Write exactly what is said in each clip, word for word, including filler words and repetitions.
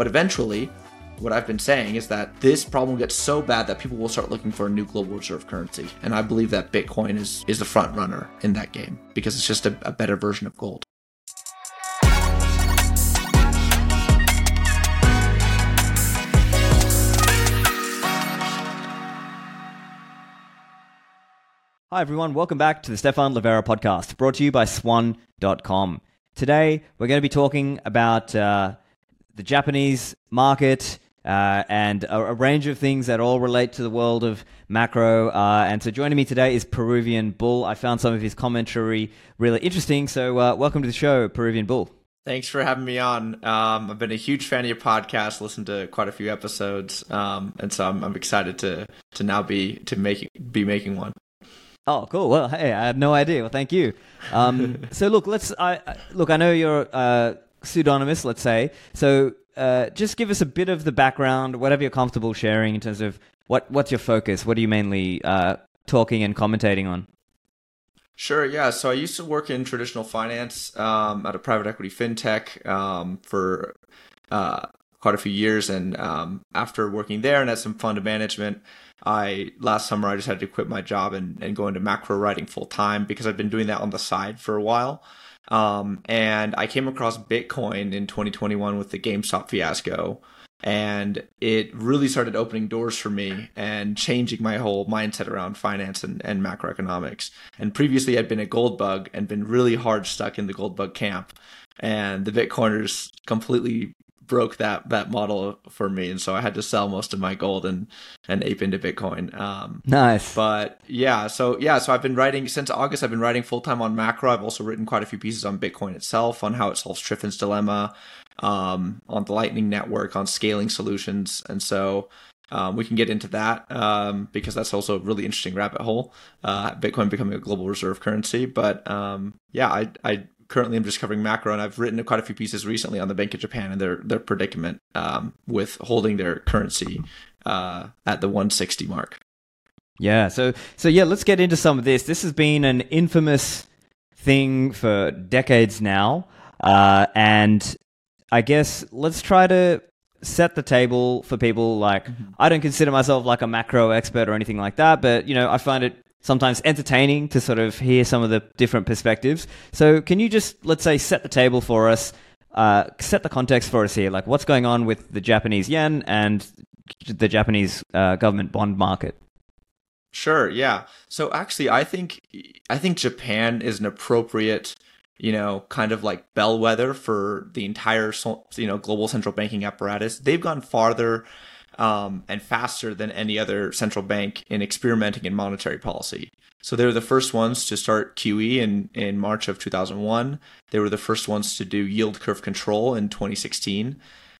But eventually, what I've been saying is that this problem gets so bad that people will start looking for a new global reserve currency. And I believe that Bitcoin is, is the front runner in that game because it's just a, a better version of gold. Hi everyone, welcome back to the Stephan Livera podcast, brought to you by swan dot com. Today, we're going to be talking about uh, the Japanese market uh, and a, a range of things that all relate to the world of macro. Uh, and so joining me today is Peruvian Bull. I found some of his commentary really interesting, so uh, welcome to the show, Peruvian Bull. Thanks for having me on. Um, I've been a huge fan of your podcast, listened to quite a few episodes, um, and so I'm, I'm excited to to now be to make be making one. Oh, cool. Well, hey, I had no idea. Well, thank you. Um, so, look, let's. I look. I know you're uh, pseudonymous. Let's say. So, uh, just give us a bit of the background, whatever you're comfortable sharing in terms of what what's your focus. What are you mainly uh, talking and commentating on? Sure. Yeah. So, I used to work in traditional finance um, at a private equity fintech um, for uh, quite a few years, and um, after working there and at some fund management. I last summer I decided to quit my job and, and go into macro writing full time because I've been doing that on the side for a while. Um, and I came across Bitcoin in twenty twenty-one with the GameStop fiasco, and it really started opening doors for me and changing my whole mindset around finance and, and macroeconomics. And previously I'd been a gold bug and been really hard stuck in the gold bug camp, and the Bitcoiners completely broke that that model for me, and so I had to sell most of my gold and and ape into Bitcoin. Um, nice. But yeah, so yeah, so I've been writing since August. I've been writing full time on macro. I've also written quite a few pieces on Bitcoin itself, on how it solves Triffin's dilemma, um, on the Lightning Network, on scaling solutions, and so um, we can get into that um, because that's also a really interesting rabbit hole. Uh, Bitcoin becoming a global reserve currency, but um, yeah, I I. Currently, I'm just covering macro, and I've written quite a few pieces recently on the Bank of Japan and their their predicament um, with holding their currency uh, at the one sixty mark. Yeah, so so yeah, let's get into some of this. This has been an infamous thing for decades now, uh, and I guess let's try to set the table for people. Like, mm-hmm. I don't consider myself like a macro expert or anything like that, but you know, I find it sometimes entertaining to sort of hear some of the different perspectives. So can you just, let's say, set the table for us, uh, set the context for us here, like what's going on with the Japanese yen and the Japanese uh, government bond market? Sure, yeah. So actually, I think I think Japan is an appropriate, you know, kind of like bellwether for the entire, you know, global central banking apparatus. They've gone farther Um, and faster than any other central bank in experimenting in monetary policy. So they were the first ones to start Q E in, in March of two thousand one. They were the first ones to do yield curve control in twenty sixteen.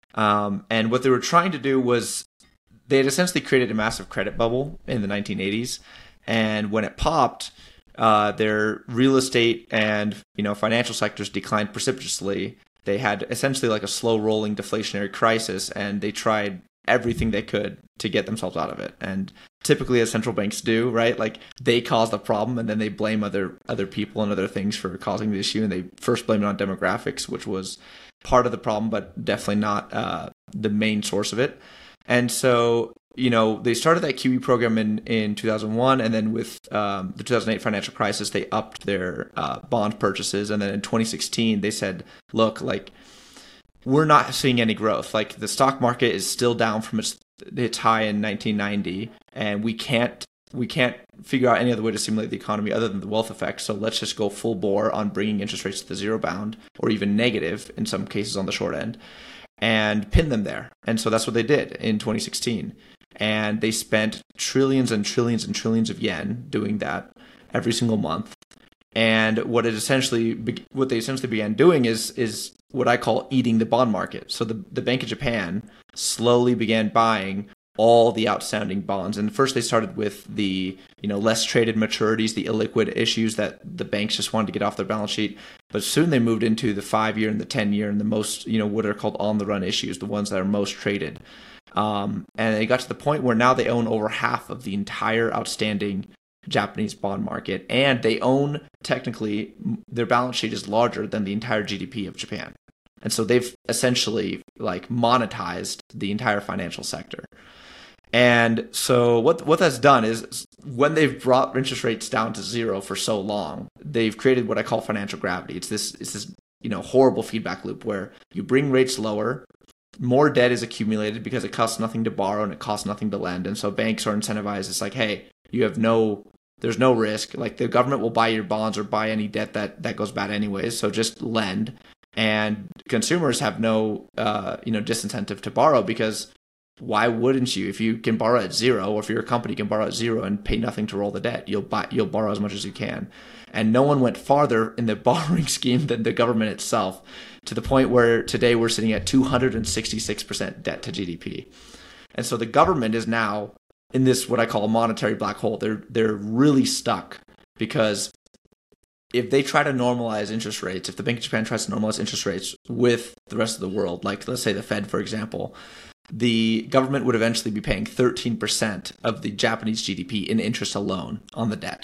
Um, and what they were trying to do was they had essentially created a massive credit bubble in the nineteen eighties. And when it popped, uh, their real estate and you know financial sectors declined precipitously. They had essentially like a slow rolling deflationary crisis, and they tried everything they could to get themselves out of it. And typically, as central banks do, right, like they cause the problem and then they blame other other people and other things for causing the issue. And they first blame it on demographics, which was part of the problem, but definitely not uh, the main source of it. And so, you know, they started that Q E program in, in two thousand one, and then with um, the two thousand eight financial crisis, they upped their uh, bond purchases. And then in twenty sixteen, they said, look, like, we're not seeing any growth. Like the stock market is still down from its its high in nineteen ninety, and we can't we can't figure out any other way to stimulate the economy other than the wealth effect. So let's just go full bore on bringing interest rates to the zero bound, or even negative in some cases on the short end, and pin them there. And so that's what they did in twenty sixteen, and they spent trillions and trillions and trillions of yen doing that every single month. And what it essentially, what they essentially began doing is is what I call eating the bond market. So the, the Bank of Japan slowly began buying all the outstanding bonds. And first they started with the, you know, less traded maturities, the illiquid issues that the banks just wanted to get off their balance sheet. But soon they moved into the five year and the ten year and the most, you know, what are called on the run issues, the ones that are most traded. Um, and they got to the point where now they own over half of the entire outstanding Japanese bond market, and they own, technically, their balance sheet is larger than the entire G D P of Japan. And so they've essentially like monetized the entire financial sector. And so what what that's done is when they've brought interest rates down to zero for so long, they've created what I call financial gravity. It's this it's this you know horrible feedback loop where you bring rates lower, more debt is accumulated because it costs nothing to borrow and it costs nothing to lend. And so banks are incentivized. It's like, hey, you have no there's no risk. Like the government will buy your bonds or buy any debt that that goes bad anyways. So just lend. And consumers have no uh, you know disincentive to borrow because why wouldn't you? If you can borrow at zero, or if your company can borrow at zero and pay nothing to roll the debt, you'll buy, you'll borrow as much as you can. And no one went farther in the borrowing scheme than the government itself, to the point where today we're sitting at two hundred sixty-six percent debt to G D P. And so the government is now in this what I call a monetary black hole. They're they're really stuck because if they try to normalize interest rates, if the Bank of Japan tries to normalize interest rates with the rest of the world, like let's say the Fed, for example, the government would eventually be paying thirteen percent of the Japanese G D P in interest alone on the debt.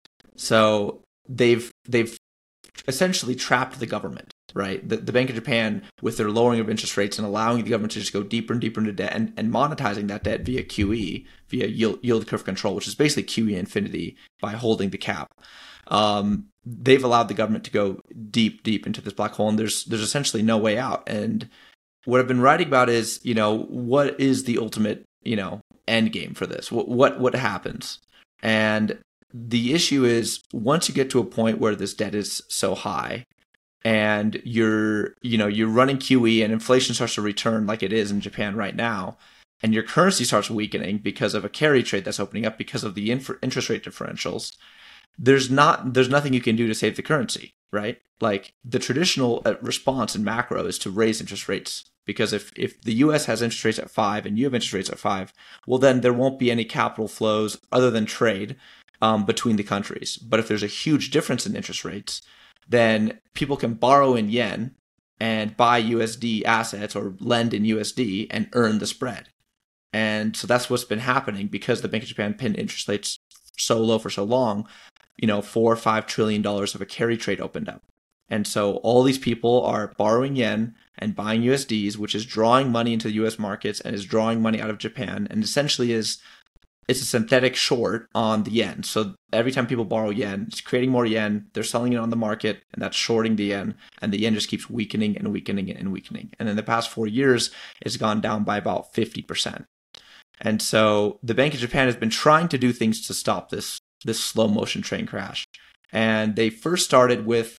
So they've they've essentially trapped the government, right? The, the Bank of Japan, with their lowering of interest rates and allowing the government to just go deeper and deeper into debt and, and monetizing that debt via Q E, via yield, yield curve control, which is basically Q E infinity by holding the cap. Um, they've allowed the government to go deep, deep into this black hole, and there's there's essentially no way out. And what I've been writing about is, you know, what is the ultimate, you know, end game for this? What what what happens? And the issue is once you get to a point where this debt is so high and you're, you know, you're running Q E and inflation starts to return like it is in Japan right now, and your currency starts weakening because of a carry trade that's opening up because of the inf- interest rate differentials, there's not there's nothing you can do to save the currency, right? Like the traditional response in macro is to raise interest rates, because if if the U S has interest rates at five and you have interest rates at five, well then there won't be any capital flows other than trade um, between the countries. But if there's a huge difference in interest rates, then people can borrow in yen and buy U S D assets or lend in U S D and earn the spread. And so that's what's been happening because the Bank of Japan pinned interest rates so low for so long. You know, four or five trillion dollars of a carry trade opened up. And so all these people are borrowing yen and buying U S Ds, which is drawing money into the U S markets and is drawing money out of Japan, and essentially is it's a synthetic short on the yen. So every time people borrow yen, it's creating more yen, they're selling it on the market, and that's shorting the yen, and the yen just keeps weakening and weakening and weakening. And in the past four years, it's gone down by about fifty percent. And so the Bank of Japan has been trying to do things to stop this this slow motion train crash. And they first started with,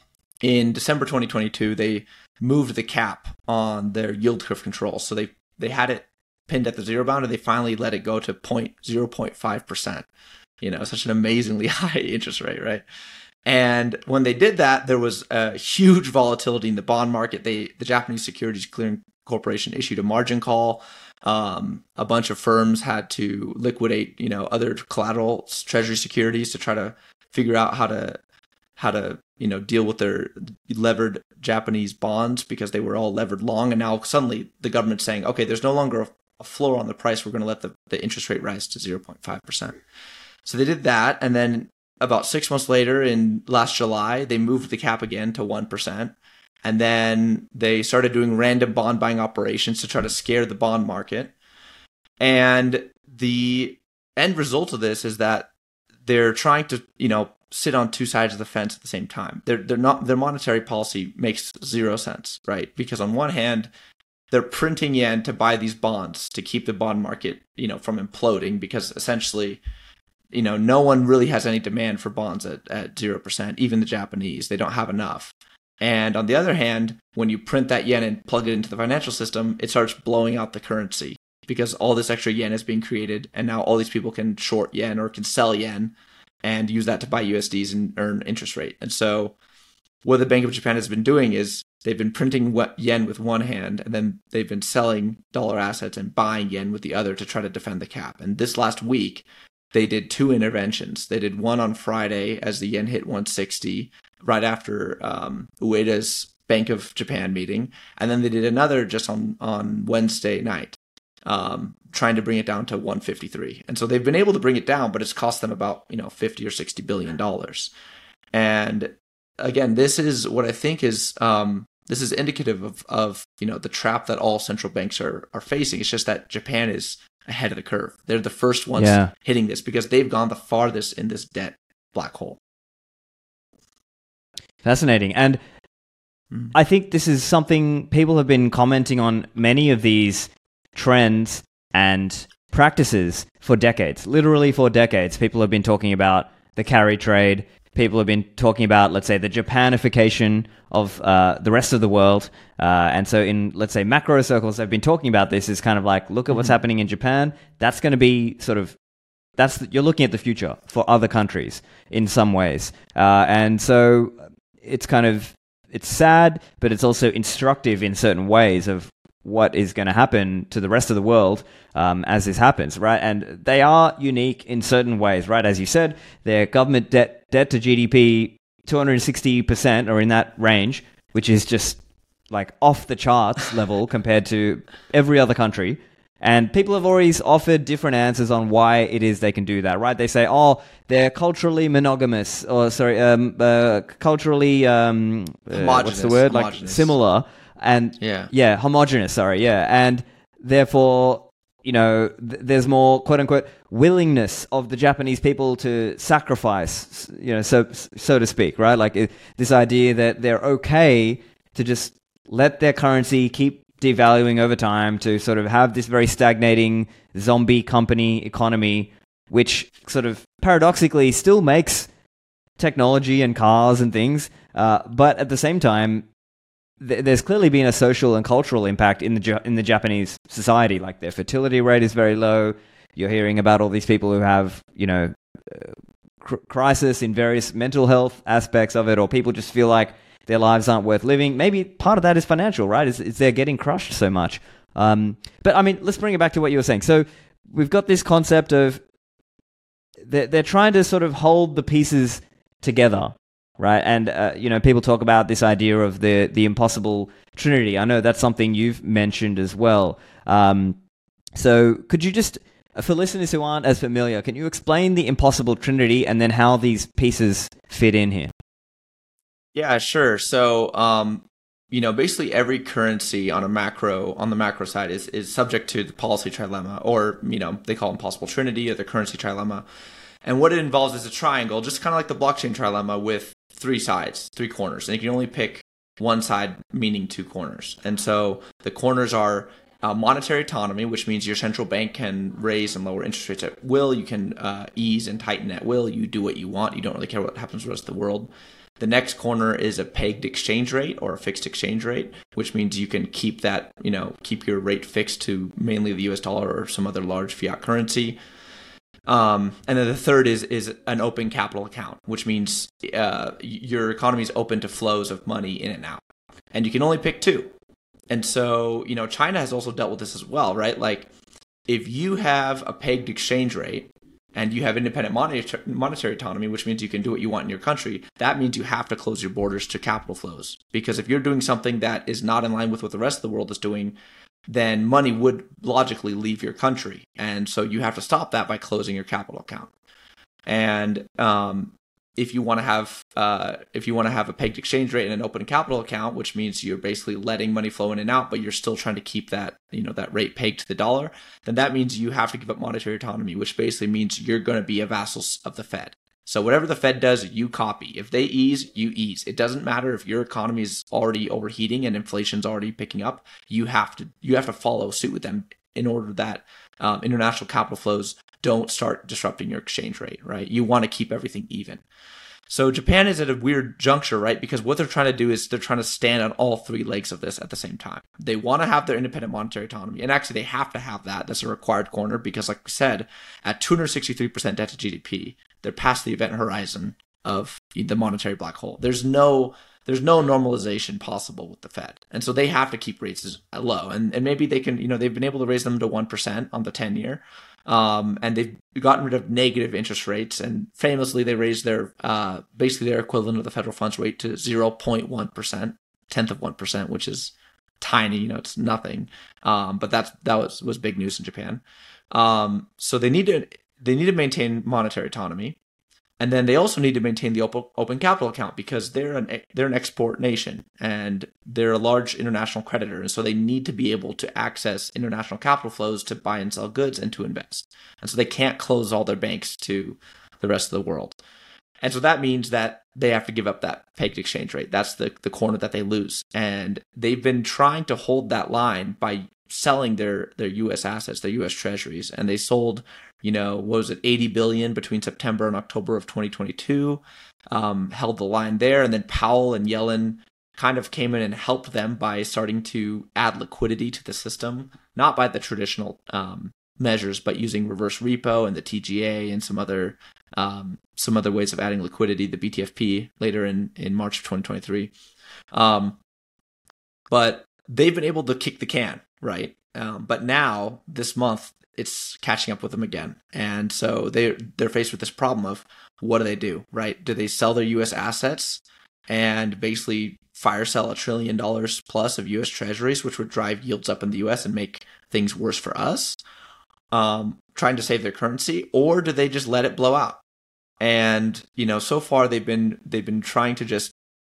in December twenty twenty-two, they moved the cap on their yield curve control. So they, they had it pinned at the zero bound, and they finally let it go to zero point five percent. You know, such an amazingly high interest rate, right? And when they did that, there was a huge volatility in the bond market. They, the Japanese Securities Clearing Corporation issued a margin call. Um, a bunch of firms had to liquidate, you know, other collateral treasury securities to try to figure out how to, how to, you know, deal with their levered Japanese bonds because they were all levered long. And now suddenly the government's saying, okay, there's no longer a, a floor on the price. We're going to let the, the interest rate rise to zero point five percent. So they did that. And then about six months later in last July, they moved the cap again to one percent. And then they started doing random bond buying operations to try to scare the bond market. And the end result of this is that they're trying to, you know, sit on two sides of the fence at the same time. They're they're not their monetary policy makes zero sense, right? Because on one hand, they're printing yen to buy these bonds to keep the bond market, you know, from imploding, because essentially, you know, no one really has any demand for bonds at, at zero percent, even the Japanese. They don't have enough. And on the other hand, when you print that yen and plug it into the financial system, it starts blowing out the currency because all this extra yen is being created. And now all these people can short yen or can sell yen and use that to buy U S Ds and earn interest rate. And so what the Bank of Japan has been doing is they've been printing yen with one hand, and then they've been selling dollar assets and buying yen with the other to try to defend the cap. And this last week, they did two interventions. They did one on Friday as the yen hit one sixty, right after um, Ueda's Bank of Japan meeting. And then they did another just on, on Wednesday night, um, trying to bring it down to one fifty-three. And so they've been able to bring it down, but it's cost them about, you know, fifty or sixty billion dollars. And again, this is what I think is um, This is indicative of, of you know the trap that all central banks are are facing. It's just that Japan is ahead of the curve. They're the first ones Yeah. hitting this because they've gone the farthest in this debt black hole. Fascinating. And Mm. I think this is something people have been commenting on many of these trends and practices for decades. Literally for decades, people have been talking about the carry trade. People have been talking about, let's say, the Japanification of uh, the rest of the world. Uh, and so in, let's say, macro circles, they've been talking about this is kind of like, look at what's Mhm. happening in Japan. That's going to be sort of, that's the, you're looking at the future for other countries in some ways. Uh, and so it's kind of, it's sad, but it's also instructive in certain ways of what is going to happen to the rest of the world um, as this happens, right? And they are unique in certain ways, right? As you said, their government debt debt to G D P two hundred sixty percent or in that range, which is just like off the charts level compared to every other country. And people have always offered different answers on why it is they can do that, right? They say, oh, they're culturally monogamous, or sorry, um, uh, culturally, um, uh, what's the word? Like Homogenous. similar. And Yeah. yeah, homogenous, sorry, yeah. And therefore, you know, th- there's more, quote unquote, willingness of the Japanese people to sacrifice, you know, so so to speak, right? Like it, this idea that they're okay to just let their currency keep devaluing over time, to sort of have this very stagnating zombie company economy, which sort of paradoxically still makes technology and cars and things, uh, but at the same time, th- there's clearly been a social and cultural impact in the ja- in the Japanese society. Like their fertility rate is very low. You're hearing about all these people who have, you know, uh, cr- crisis in various mental health aspects of it, or people just feel like their lives aren't worth living. Maybe part of that is financial, right? Is, is they're getting crushed so much. Um, but I mean, let's bring it back to what you were saying. So we've got this concept of they're, they're trying to sort of hold the pieces together, right? And, uh, you know, people talk about this idea of the, the impossible trinity. I know that's something you've mentioned as well. Um, so could you just, for listeners who aren't as familiar, can you explain the impossible trinity and then how these pieces fit in here? Yeah, sure. So, um, you know, basically every currency on a macro on the macro side is is subject to the policy trilemma, or you know, they call it impossible trinity or the currency trilemma. And what it involves is a triangle, just kind of like the blockchain trilemma, with three sides, three corners, and you can only pick one side, meaning two corners. And so the corners are uh, monetary autonomy, which means your central bank can raise and lower interest rates at will. You can uh, ease and tighten at will. You do what you want. You don't really care what happens to the rest of the world. The next corner is a pegged exchange rate or a fixed exchange rate, which means you can keep that, you know, keep your rate fixed to mainly the U S dollar or some other large fiat currency. Um, and then the third is is an open capital account, which means uh, your economy is open to flows of money in and out, and you can only pick two. And so, you know, China has also dealt with this as well, right? Like, if you have a pegged exchange rate and you have independent monetary monetary autonomy, which means you can do what you want in your country, that means you have to close your borders to capital flows. Because if you're doing something that is not in line with what the rest of the world is doing, then money would logically leave your country. And so you have to stop that by closing your capital account. And um, if you want to have uh, if you want to have a pegged exchange rate and an open capital account, which means you're basically letting money flow in and out, but you're still trying to keep that, you know, that rate pegged to the dollar, then that means you have to give up monetary autonomy, which basically means you're going to be a vassal of the Fed. So whatever the Fed does, you copy. If they ease, you ease. It doesn't matter if your economy is already overheating and inflation's already picking up. You have to you have to follow suit with them in order that um, international capital flows don't start disrupting your exchange rate, right? You want to keep everything even. So Japan is at a weird juncture, right? Because what they're trying to do is they're trying to stand on all three legs of this at the same time. They want to have their independent monetary autonomy. And actually, they have to have that. That's a required corner because, like we said, at two hundred sixty-three percent debt to G D P, they're past the event horizon of the monetary black hole. There's no there's no normalization possible with the Fed. And so they have to keep rates low. And, and maybe they can, you know, they've been able to raise them to one percent on the ten-year. Um, and they've gotten rid of negative interest rates, and famously they raised their uh, basically their equivalent of the federal funds rate to zero point one percent, tenth of one percent, which is tiny. You know, it's nothing. Um, but that's that was was big news in Japan. Um, so they need to they need to maintain monetary autonomy. And then they also need to maintain the open, open capital account because they're an they're an export nation and they're a large international creditor, and so they need to be able to access international capital flows to buy and sell goods and to invest. And so they can't close all their banks to the rest of the world. And so that means that they have to give up that pegged exchange rate. That's the the corner that they lose. And they've been trying to hold that line by selling their their U S assets, their U S treasuries, and they sold, you know, what was it, eighty billion between September and October of twenty twenty-two, um, held the line there, and then Powell and Yellen kind of came in and helped them by starting to add liquidity to the system, not by the traditional um, measures, but using reverse repo and the T G A and some other um, some other ways of adding liquidity, the B T F P later in in March of twenty twenty-three. Um, but they've been able to kick the can, right? Um, but now this month it's catching up with them again, and so they they're faced with this problem of what do they do, right? Do they sell their U S assets and basically fire sell a trillion dollars plus of U S treasuries, which would drive yields up in the U S and make things worse for us, um, trying to save their currency, or do they just let it blow out? And you know, so far they've been they've been trying to just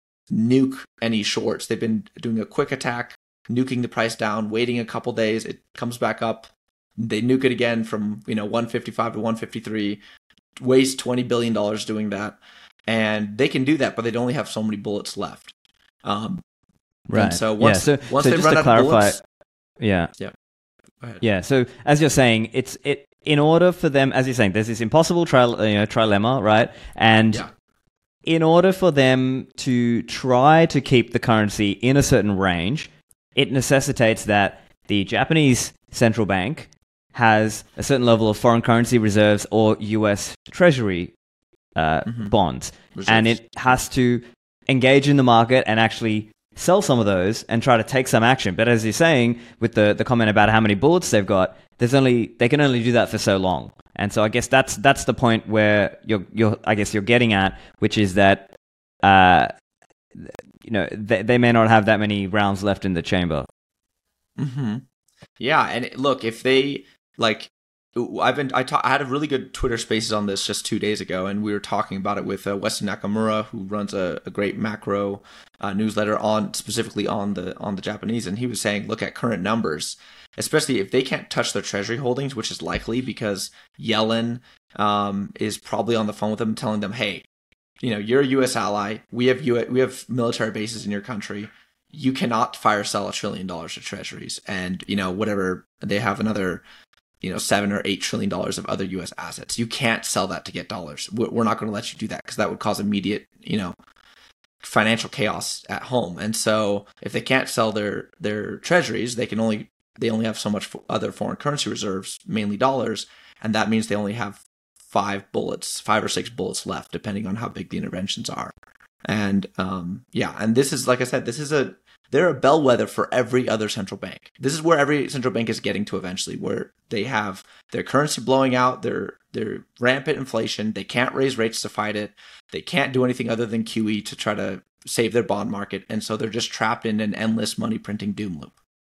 nuke any shorts. They've been doing a quick attack, nuking the price down, waiting a couple days, it comes back up. They nuke it again from, you know, one fifty-five to one fifty-three, waste twenty billion dollars doing that. And they can do that, but they'd only have so many bullets left. Um, right. So once, yeah. So, once so they just run to out clarify, of bullets, yeah. Yeah. Go ahead. Yeah. So as you're saying, it's it in order for them, as you're saying, there's this impossible tri- you know, trilemma, right? And yeah. in order for them to try to keep the currency in a certain range, it necessitates that the Japanese central bank has a certain level of foreign currency reserves or U S Treasury uh, mm-hmm. bonds. Reserves. And it has to engage in the market and actually sell some of those and try to take some action. But as you're saying, with the, the comment about how many bullets they've got, there's only they can only do that for so long. And so I guess that's that's the point where you're you're I guess you're getting at, which is that uh, you know they, they may not have that many rounds left in the chamber. Mm-hmm. Yeah, and look, if they like, I've been I, ta- I had a really good Twitter Spaces on this just two days ago, and we were talking about it with uh, Weston Nakamura, who runs a, a great macro uh, newsletter on specifically on the on the Japanese, and he was saying, look at current numbers, especially if they can't touch their treasury holdings, which is likely because Yellen um, is probably on the phone with them, telling them, hey, you know, you're a U S ally, we have U- we have military bases in your country. You cannot fire sell a trillion dollars of treasuries, and you know whatever they have another. you know, seven or eight trillion dollars of other U S assets. You can't sell that to get dollars. We're not going to let you do that because that would cause immediate, you know, financial chaos at home. And so if they can't sell their, their treasuries, they can only, they only have so much other foreign currency reserves, mainly dollars. And that means they only have five bullets, five or six bullets left, depending on how big the interventions are. And um, yeah, and this is, like I said, this is a, they're a bellwether for every other central bank. This is where every central bank is getting to eventually, where they have their currency blowing out, their their rampant inflation. They can't raise rates to fight it. They can't do anything other than Q E to try to save their bond market. And so they're just trapped in an endless money printing doom loop.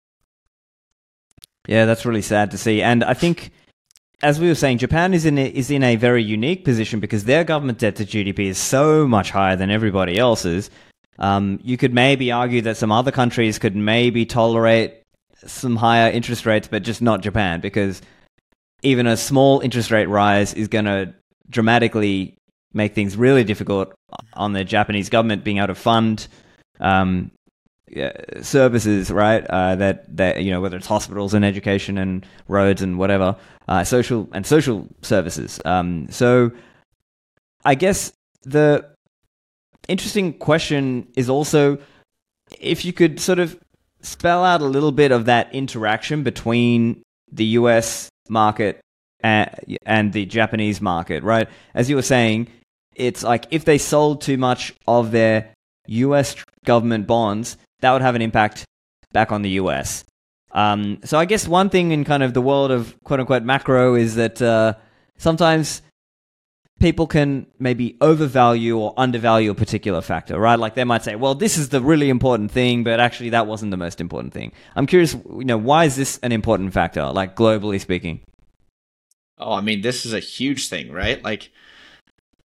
Yeah, that's really sad to see. And I think, as we were saying, Japan is in a, is in a very unique position because their government debt to G D P is so much higher than everybody else's. Um, you could maybe argue that some other countries could maybe tolerate some higher interest rates, but just not Japan, because even a small interest rate rise is going to dramatically make things really difficult on the Japanese government being able to fund um, yeah, services, right? Uh, that that you know, whether it's hospitals and education and roads and whatever, uh, social and social services. Um, so, I guess the interesting question is also if you could sort of spell out a little bit of that interaction between the U S market and, and the Japanese market, right? As you were saying, it's like if they sold too much of their U S government bonds, that would have an impact back on the U S. Um, so I guess one thing in kind of the world of quote-unquote macro is that uh, sometimes people can maybe overvalue or undervalue a particular factor, right? Like they might say, well, this is the really important thing, but actually that wasn't the most important thing. I'm curious, you know, why is this an important factor, like globally speaking? Oh, I mean, this is a huge thing, right? Like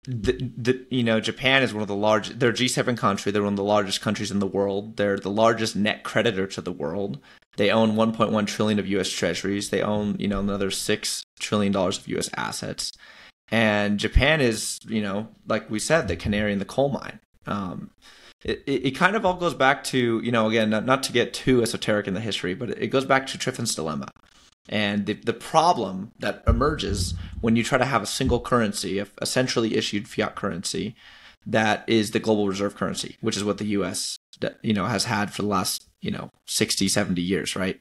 the, the you know Japan is one of the large. They're a G seven country. They're one of the largest countries in the world. They're the largest net creditor to the world. They own one point one trillion of U S treasuries. They own you know another six trillion dollars of U S assets. And Japan is you know like we said, the canary in the coal mine. Um, it, it, it kind of all goes back to you know again not, not to get too esoteric in the history, but it goes back to Triffin's dilemma. And the, the problem that emerges when you try to have a single currency, a, a centrally issued fiat currency, that is the global reserve currency, which is what the U S you know has had for the last you know sixty, seventy years, right?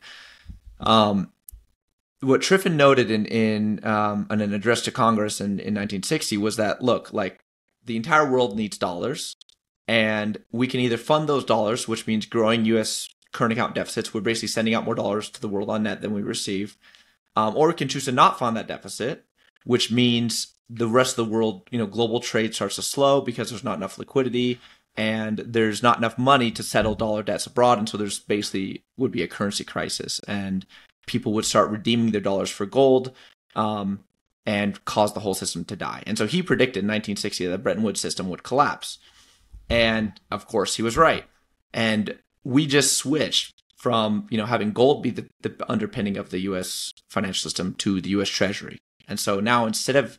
Um, what Triffin noted in in, um, in an address to Congress in, in nineteen sixty was that, look, like the entire world needs dollars, and we can either fund those dollars, which means growing U S current account deficits. We're basically sending out more dollars to the world on net than we receive. Um, or we can choose to not fund that deficit, which means the rest of the world, you know, global trade starts to slow because there's not enough liquidity and there's not enough money to settle dollar debts abroad. And so there's basically would be a currency crisis and people would start redeeming their dollars for gold um, and cause the whole system to die. And so he predicted in nineteen sixty that the Bretton Woods system would collapse. And of course he was right. And we just switched from, you know, having gold be the, the underpinning of the U S financial system to the U S Treasury. And so now instead of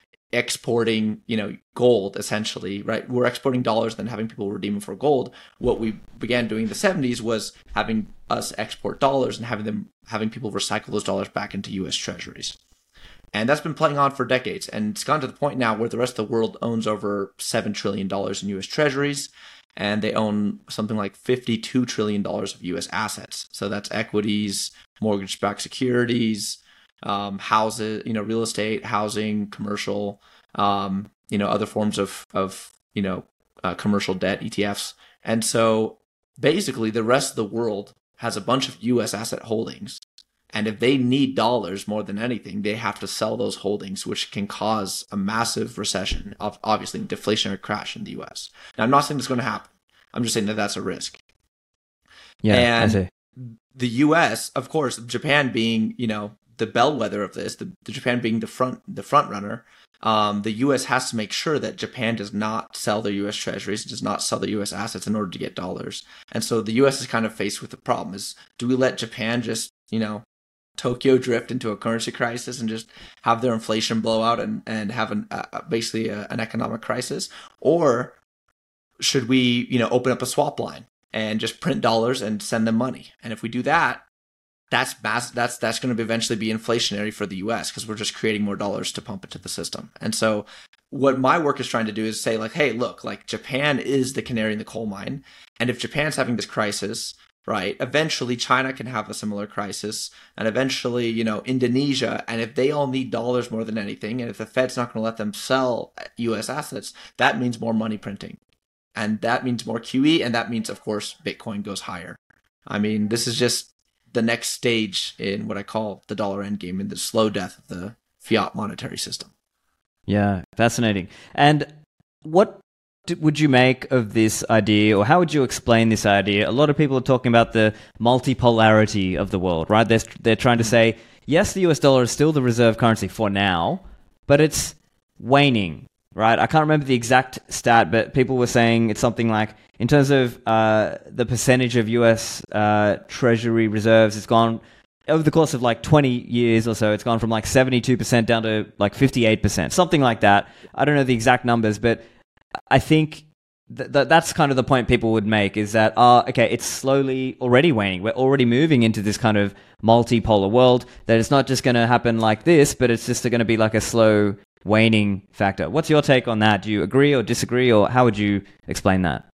exporting, you know, gold essentially, right, we're exporting dollars, then having people redeem them for gold. What we began doing in the seventies was having us export dollars and having them, having people recycle those dollars back into U S Treasuries. And that's been playing on for decades. And it's gone to the point now where the rest of the world owns over seven trillion dollars in U S Treasuries. And they own something like fifty-two trillion dollars of U S assets. So that's equities, mortgage-backed securities, um, houses, you know, real estate, housing, commercial, um, you know, other forms of, of you know, uh, commercial debt, E T Fs. And so basically the rest of the world has a bunch of U S asset holdings. And if they need dollars more than anything, they have to sell those holdings, which can cause a massive recession, obviously deflationary crash in the U S. Now, I'm not saying it's going to happen. I'm just saying that that's a risk. Yeah, and I see. The U S, of course, Japan being, you know, the bellwether of this, the, the Japan being the front, the front runner, um, the U S has to make sure that Japan does not sell their U S treasuries, does not sell their U S assets in order to get dollars. And so the U S is kind of faced with the problem: is do we let Japan just, you know, Tokyo drift into a currency crisis and just have their inflation blow out and, and have an, uh, basically a, an economic crisis? Or should we, you know, open up a swap line and just print dollars and send them money? And if we do that, that's mass, that's that's going to eventually be inflationary for the U S because we're just creating more dollars to pump into the system. And so what my work is trying to do is say, like, hey, look, like Japan is the canary in the coal mine. And if Japan's having this crisis, right, eventually China can have a similar crisis, and eventually, you know, Indonesia. And if they all need dollars more than anything, and if the Fed's not going to let them sell U S assets, that means more money printing. And that means more Q E, and that means, of course, Bitcoin goes higher. I mean, this is just the next stage in what I call the dollar endgame, in the slow death of the fiat monetary system. Yeah, fascinating. And what would you make of this idea, or how would you explain this idea? A lot of people are talking about the multipolarity of the world, right? They're, they're trying to say, yes, the U S dollar is still the reserve currency for now, but it's waning, right? I can't remember the exact stat, but people were saying it's something like, in terms of uh, the percentage of U S uh, Treasury reserves, it's gone, over the course of like twenty years or so, it's gone from like seventy-two percent down to like fifty-eight percent, something like that. I don't know the exact numbers, but I think th- th- that's kind of the point people would make, is that, uh, okay, it's slowly already waning. We're already moving into this kind of multipolar world, that it's not just going to happen like this, but it's just going to be like a slow waning factor. What's your take on that? Do you agree or disagree, or how would you explain that?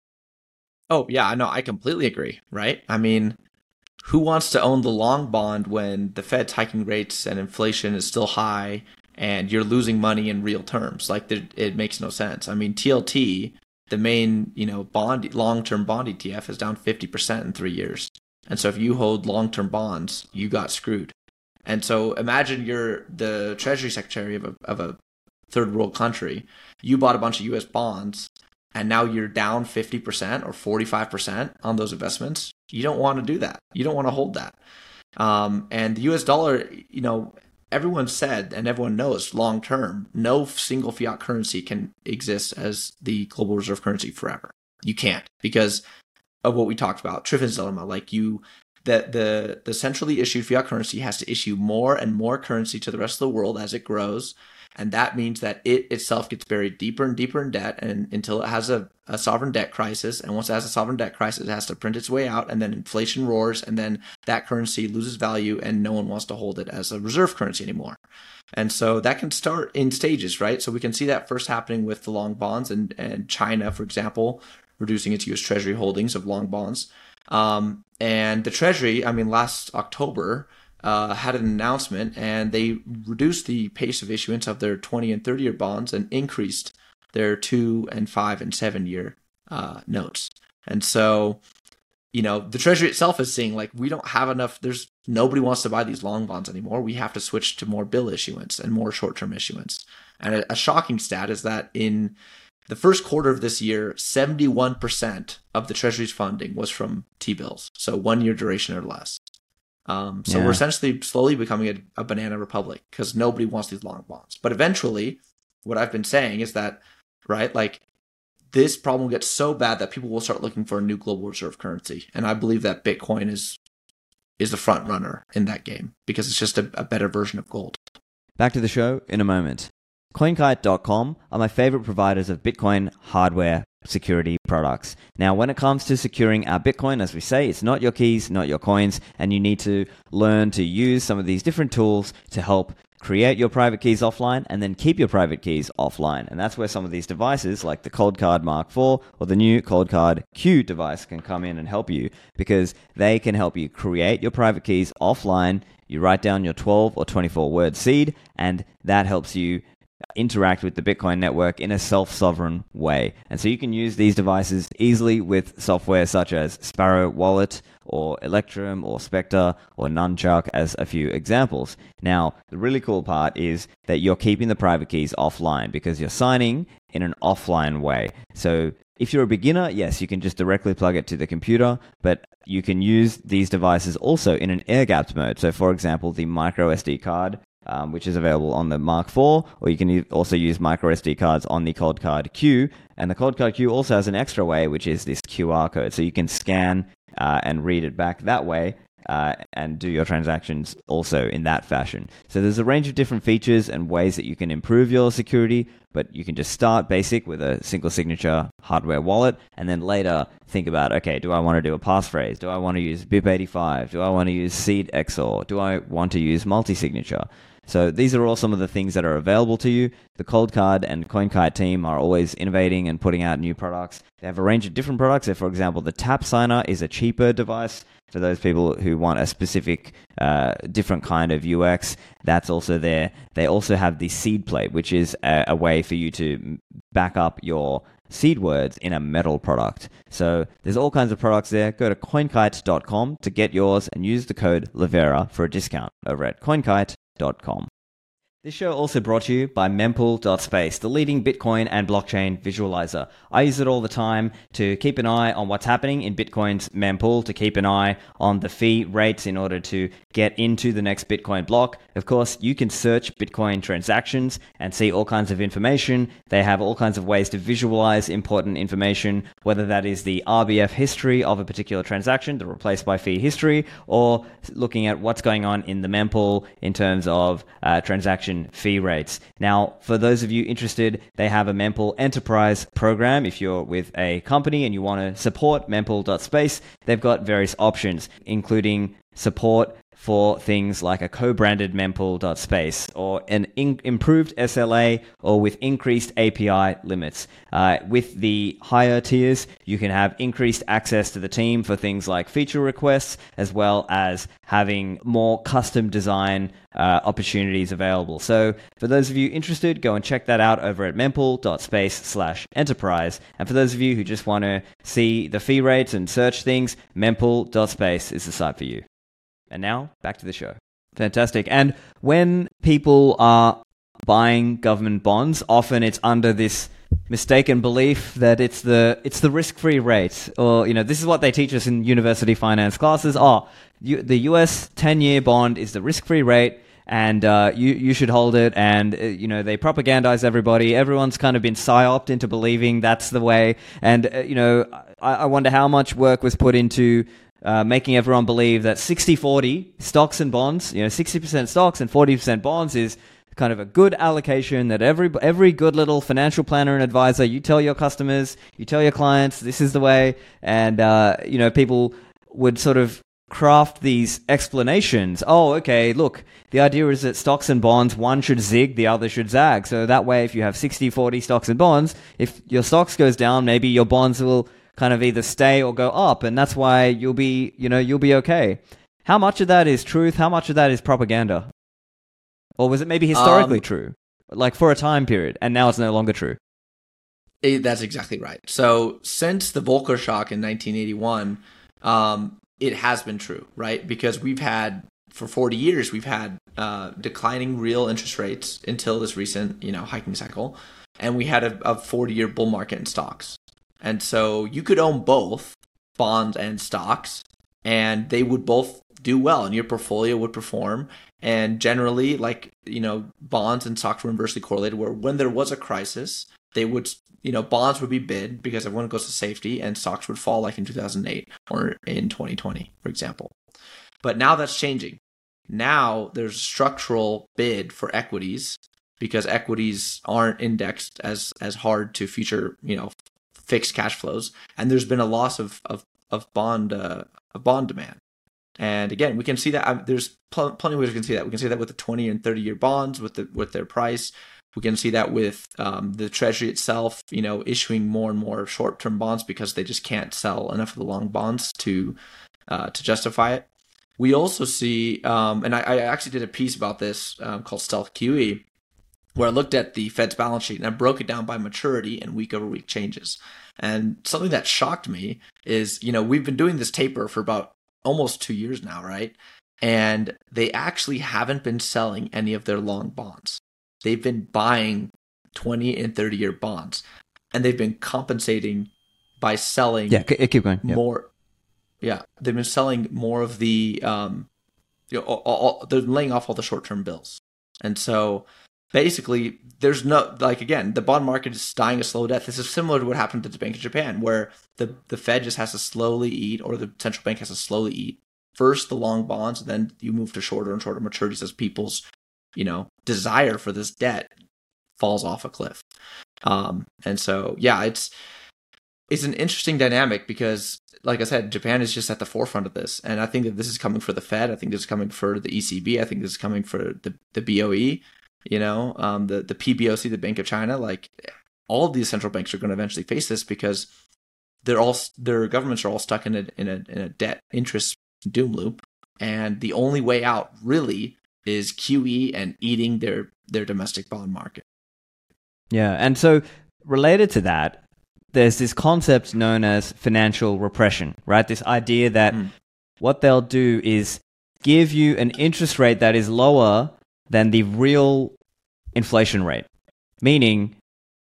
Oh, yeah, no, I completely agree, right? I mean, who wants to own the long bond when the Fed's hiking rates and inflation is still high and you're losing money in real terms? Like, it makes no sense. I mean, T L T, the main, you know, bond, long-term bond E T F, is down fifty percent in three years. And so if you hold long-term bonds, you got screwed. And so imagine you're the Treasury Secretary of a, of a third world country. You bought a bunch of U S bonds, and now you're down fifty percent or forty-five percent on those investments. You don't want to do that. You don't want to hold that. Um, and the U S dollar, you know, everyone said and everyone knows long term, no single fiat currency can exist as the global reserve currency forever. You can't, because of what we talked about, Triffin's dilemma. Like you, that the the centrally issued fiat currency has to issue more and more currency to the rest of the world as it grows, and that means that it itself gets buried deeper and deeper in debt, and until it has a, a sovereign debt crisis. And once it has a sovereign debt crisis, it has to print its way out, and then inflation roars, and then that currency loses value, and no one wants to hold it as a reserve currency anymore. And so that can start in stages, right? So we can see that first happening with the long bonds, and and China, for example, reducing its U S Treasury holdings of long bonds. Um, and the Treasury, I mean, last October, uh, had an announcement, and they reduced the pace of issuance of their twenty and thirty year bonds and increased their two and five and seven year uh, notes. And so, you know, the Treasury itself is saying, like, we don't have enough, there's nobody wants to buy these long bonds anymore. We have to switch to more bill issuance and more short-term issuance. And a, a shocking stat is that in the first quarter of this year, seventy-one percent of the Treasury's funding was from T-bills, so one year duration or less. Um, so yeah. We're essentially slowly becoming a, a banana republic because nobody wants these long bonds. But eventually, what I've been saying is that, right, like this problem gets so bad that people will start looking for a new global reserve currency. And I believe that Bitcoin is is the front runner in that game because it's just a, a better version of gold. Back to the show in a moment. CoinKite dot com are my favorite providers of Bitcoin hardware security products. Now, when it comes to securing our Bitcoin, as we say, it's not your keys, not your coins, and you need to learn to use some of these different tools to help create your private keys offline and then keep your private keys offline. And that's where some of these devices like the ColdCard Mark four or the new ColdCard Q device can come in and help you, because they can help you create your private keys offline. You write down your twelve or twenty-four word seed, and that helps you interact with the Bitcoin network in a self-sovereign way. And so you can use these devices easily with software such as Sparrow Wallet or Electrum or Spectre or Nunchuck as a few examples. Now, the really cool part is that you're keeping the private keys offline because you're signing in an offline way. So if you're a beginner, yes, you can just directly plug it to the computer, but you can use these devices also in an air-gapped mode. So for example, the micro S D card, Um, which is available on the Mark four, or you can also use micro S D cards on the ColdCard Q. And the ColdCard Q also has an extra way, which is this Q R code. So you can scan uh, and read it back that way uh, and do your transactions also in that fashion. So there's a range of different features and ways that you can improve your security, but you can just start basic with a single signature hardware wallet, and then later think about, okay, do I want to do a passphrase? Do I want to use B I P eighty-five? Do I want to use Seed X O R? Do I want to use multi-signature? So these are all some of the things that are available to you. The ColdCard and CoinKite team are always innovating and putting out new products. They have a range of different products. So for example, the Tap Signer is a cheaper device for those people who want a specific uh, different kind of U X. That's also there. They also have the Seed Plate, which is a, a way for you to back up your seed words in a metal product. So there's all kinds of products there. Go to CoinKite dot com to get yours and use the code Livera for a discount over at CoinKite dot com. This show also brought to you by Mempool dot space, the leading Bitcoin and blockchain visualizer. I use it all the time to keep an eye on what's happening in Bitcoin's mempool, to keep an eye on the fee rates in order to get into the next Bitcoin block. Of course, you can search Bitcoin transactions and see all kinds of information. They have all kinds of ways to visualize important information, whether that is the R B F history of a particular transaction, the replaced by fee history, or looking at what's going on in the mempool in terms of uh, transaction fee rates. Now, for those of you interested, they have a Mempool Enterprise program. If you're with a company and you want to support Mempool dot space, they've got various options, including support for things like a co-branded Mempool dot space or an in- improved S L A or with increased A P I limits. Uh, with the higher tiers, you can have increased access to the team for things like feature requests, as well as having more custom design uh, opportunities available. So for those of you interested, go and check that out over at Mempool dot space slash enterprise. And for those of you who just want to see the fee rates and search things, Mempool dot space is the site for you. And now, back to the show. Fantastic. And when people are buying government bonds, often it's under this mistaken belief that it's the it's the risk-free rate. Or, you know, this is what they teach us in university finance classes. Oh, you, the U S ten-year bond is the risk-free rate. and uh, you you should hold it. And uh, you know, they propagandize everybody. Everyone's kind of been psyoped into believing that's the way. And uh, you know, I, I wonder how much work was put into uh, making everyone believe that sixty forty stocks and bonds, you know, sixty percent stocks and forty percent bonds is kind of a good allocation, that every every good little financial planner and advisor, you tell your customers, you tell your clients, this is the way. And uh, you know, people would sort of craft these explanations. Oh, okay, look, the idea is that stocks and bonds, one should zig, the other should zag. So that way, if you have sixty forty stocks and bonds, if your stocks goes down, maybe your bonds will kind of either stay or go up, and that's why you'll be, you know, you'll be okay. How much of that is truth? How much of that is propaganda? Or was it maybe historically um, true, like for a time period, and now it's no longer true? It, that's exactly right. So since the Volcker shock in nineteen eighty-one, um, it has been true, right? Because we've had, for forty years, we've had uh, declining real interest rates until this recent, you know, hiking cycle, and we had a forty-year bull market in stocks. And so you could own both bonds and stocks, and they would both do well, and your portfolio would perform. And generally, like, you know, bonds and stocks were inversely correlated, where when there was a crisis, they would, you know, bonds would be bid because everyone goes to safety, and stocks would fall, like in two thousand eight or in twenty twenty, for example. But now that's changing. Now there's a structural bid for equities because equities aren't indexed as as hard to future, you know, fixed cash flows, and there's been a loss of of of bond uh, of bond demand. And again, we can see that um, there's pl- plenty of ways we can see that. We can see that with the twenty and thirty year bonds with the with their price. We can see that with um, the Treasury itself, you know, issuing more and more short term bonds because they just can't sell enough of the long bonds to uh, to justify it. We also see, um, and I, I actually did a piece about this um, called Stealth Q E, where I looked at the Fed's balance sheet and I broke it down by maturity and week over week changes. And something that shocked me is, you know, we've been doing this taper for about almost two years now, right? And they actually haven't been selling any of their long bonds. They've been buying twenty and thirty year bonds, and they've been compensating by selling yeah, keep going. Yep. more. Yeah, they've been selling more of the, um, you know, all, all, they're laying off all the short term bills. And so basically, there's no, like, again, the bond market is dying a slow death. This is similar to what happened to the Bank of Japan, where the, the Fed just has to slowly eat, or the central bank has to slowly eat first the long bonds, and then you move to shorter and shorter maturities as people's, you know, desire for this debt falls off a cliff. Um, and so, yeah, it's, it's an interesting dynamic because, like I said, Japan is just at the forefront of this. And I think that this is coming for the Fed. I think this is coming for the E C B. I think this is coming for the, the B O E. You know, um, the, the P B O C, the Bank of China, like all of these central banks are going to eventually face this because they're all, their governments are all stuck in a, in a, in a debt interest doom loop. And the only way out really is Q E and eating their, their domestic bond market. Yeah. And so related to that, there's this concept known as financial repression, right? This idea that mm. what they'll do is give you an interest rate that is lower than the real inflation rate, meaning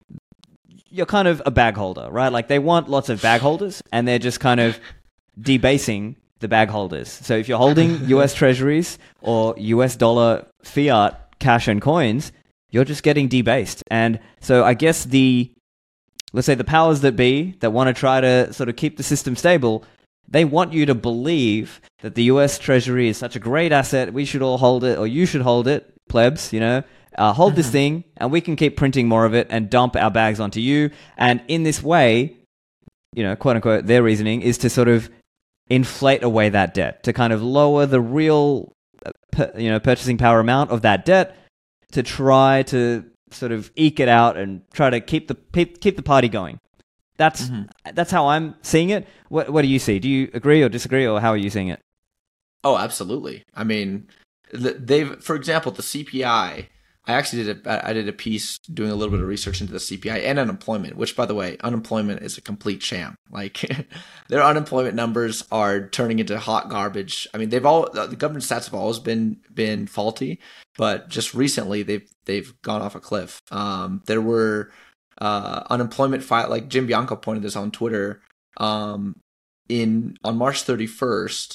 you're kind of a bag holder, right? Like they want lots of bag holders, and they're just kind of debasing the bag holders. So if you're holding U S treasuries or U S dollar fiat cash and coins, you're just getting debased. And so I guess the, let's say the powers that be that want to try to sort of keep the system stable, they want you to believe that the U S Treasury is such a great asset, we should all hold it, or you should hold it, plebs, you know, uh, hold this thing, and we can keep printing more of it and dump our bags onto you. And in this way, you know, quote unquote, their reasoning is to sort of inflate away that debt, to kind of lower the real, uh, you know, purchasing power amount of that debt, to try to sort of eke it out and try to keep the keep the party going. That's mm-hmm. that's how I'm seeing it. What what do you see? Do you agree or disagree, or how are you seeing it? Oh, absolutely. I mean, they've, for example, the C P I. I actually did a I did a piece doing a little bit of research into the C P I and unemployment, which, by the way, unemployment is a complete sham. Like their unemployment numbers are turning into hot garbage. I mean, they've all the government stats have always been been faulty, but just recently they've they've gone off a cliff. Um, there were uh, unemployment file, like Jim Bianco pointed this on Twitter. Um, in on March thirty-first,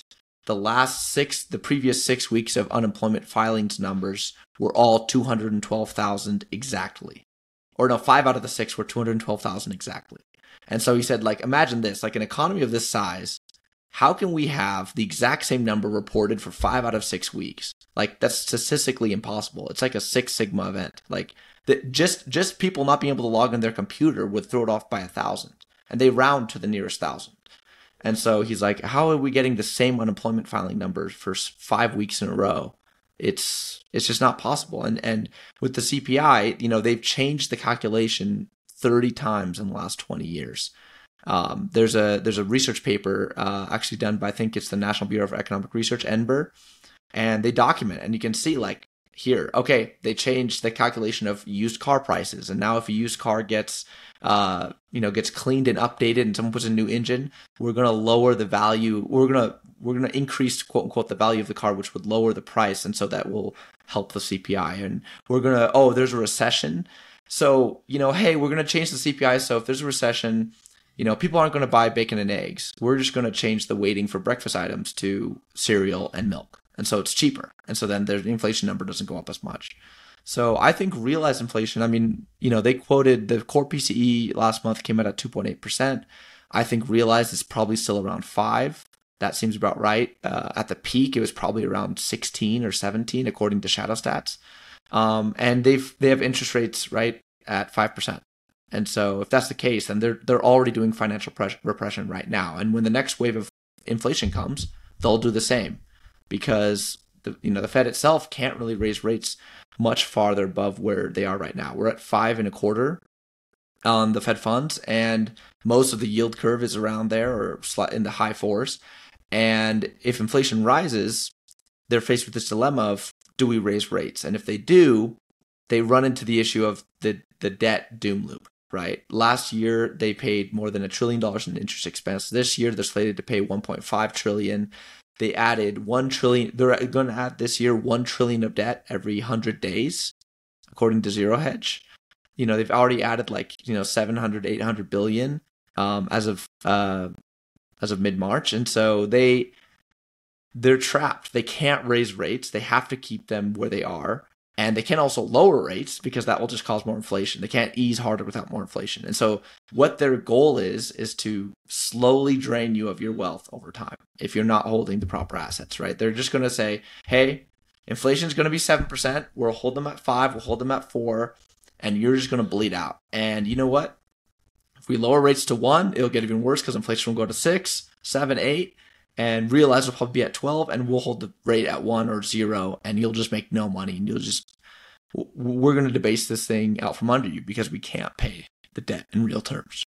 the last six, the previous six weeks of unemployment filings numbers were all two hundred twelve thousand exactly. Or no, five out of the six were two hundred twelve thousand exactly. And so he said, like, imagine this, like an economy of this size, how can we have the exact same number reported for five out of six weeks? Like, that's statistically impossible. It's like a Six Sigma event. Like, that just just people not being able to log in their computer would throw it off by a thousand. And they round to the nearest thousand. And so he's like, how are we getting the same unemployment filing numbers for five weeks in a row? It's it's just not possible. And and with the C P I, you know, they've changed the calculation thirty times in the last twenty years. Um, there's a there's a research paper uh, actually done by, I think it's the National Bureau of Economic Research, N B E R, and they document it. And you can see, like, here, okay, they changed the calculation of used car prices, and now if a used car gets uh you know gets cleaned and updated and someone puts a new engine, we're going to lower the value, we're going to we're going to increase, quote unquote, the value of the car, which would lower the price, and so that will help the C P I. And we're going to, oh, there's a recession, so, you know, hey, we're going to change the C P I, so if there's a recession, you know, people aren't going to buy bacon and eggs. We're just going to change the weighting for breakfast items to cereal and milk. And so it's cheaper. And so then the inflation number doesn't go up as much. So I think realized inflation, I mean, you know, they quoted the core P C E last month came out at two point eight percent. I think realized is probably still around five. That seems about right. Uh, at the peak, it was probably around sixteen or seventeen, according to Shadow Stats. Um, and they've, they have interest rates, right, at five percent. And so if that's the case, then they're, they're already doing financial pres- repression right now. And when the next wave of inflation comes, they'll do the same. Because the you know the Fed itself can't really raise rates much farther above where they are right now. We're at five and a quarter on the Fed funds, and most of the yield curve is around there or in the high fours. And if inflation rises, they're faced with this dilemma of, do we raise rates? And if they do, they run into the issue of the the debt doom loop. Right. Last year, they paid more than a trillion dollars in interest expense. This year, they're slated to pay one point five trillion. They added one trillion. They're going to add this year one trillion of debt every hundred days, according to Zero Hedge. You know, they've already added like, you know, seven hundred, eight hundred billion um, as of uh, as of mid-March. And so they they're trapped. They can't raise rates. They have to keep them where they are. And they can also lower rates because that will just cause more inflation. They can't ease harder without more inflation. And so what their goal is, is to slowly drain you of your wealth over time if you're not holding the proper assets, right? They're just going to say, hey, inflation is going to be seven percent. We'll hold them at five. We'll hold them at four. And you're just going to bleed out. And you know what? If we lower rates to one, it'll get even worse because inflation will go to six, seven, eight. And realize will probably be at twelve, and we'll hold the rate at one or zero, and you'll just make no money, and you'll just, we're going to debase this thing out from under you because we can't pay the debt in real terms.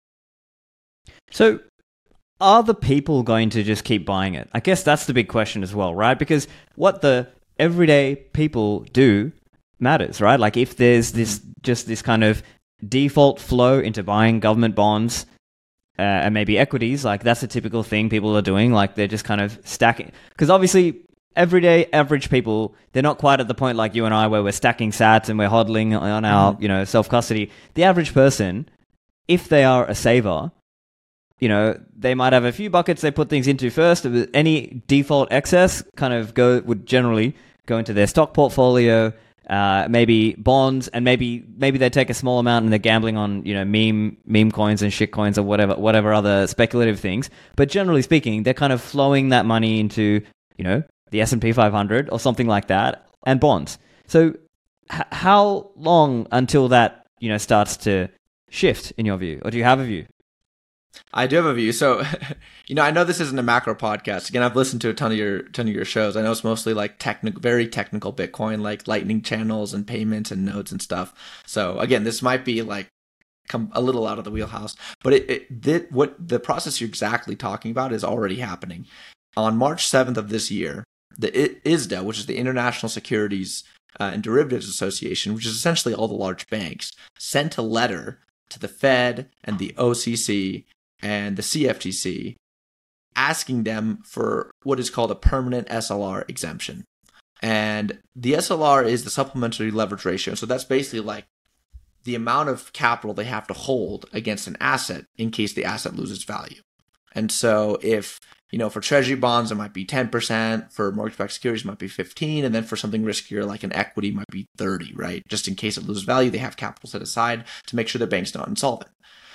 So are the people going to just keep buying it? I guess that's the big question as well, right? Because what the everyday people do matters, right? Like if there's this, just this kind of default flow into buying government bonds, Uh, and maybe equities, like that's a typical thing people are doing, like they're just kind of stacking. Because obviously, everyday average people, they're not quite at the point like you and I where we're stacking sats and we're hodling on our, mm-hmm. you know, self-custody. The average person, if they are a saver, you know, they might have a few buckets they put things into first. Any default excess kind of go would generally go into their stock portfolio, Uh, maybe bonds, and maybe maybe they take a small amount and they're gambling on, you know, meme meme coins and shit coins or whatever whatever other speculative things. But generally speaking, they're kind of flowing that money into, you know, the S and P five hundred or something like that, and bonds. So h- how long until that, you know, starts to shift in your view, or do you have a view? I do have a view. So, you know, I know this isn't a macro podcast. Again, I've listened to a ton of your ton of your shows. I know it's mostly like technical, very technical Bitcoin, like Lightning channels and payments and nodes and stuff. So, again, this might be like come a little out of the wheelhouse, but it, it did what the process you're exactly talking about is already happening. On March seventh of this year, the I S D A, which is the International Securities uh, and Derivatives Association, which is essentially all the large banks, sent a letter to the Fed and the O C C and the C F T C, asking them for what is called a permanent S L R exemption. And the S L R is the supplementary leverage ratio. So that's basically like the amount of capital they have to hold against an asset in case the asset loses value. And so if You know, for treasury bonds, it might be ten percent. For mortgage-backed securities, it might be fifteen. And then for something riskier like an equity, it might be thirty, right? Just in case it loses value, they have capital set aside to make sure the bank's not insolvent.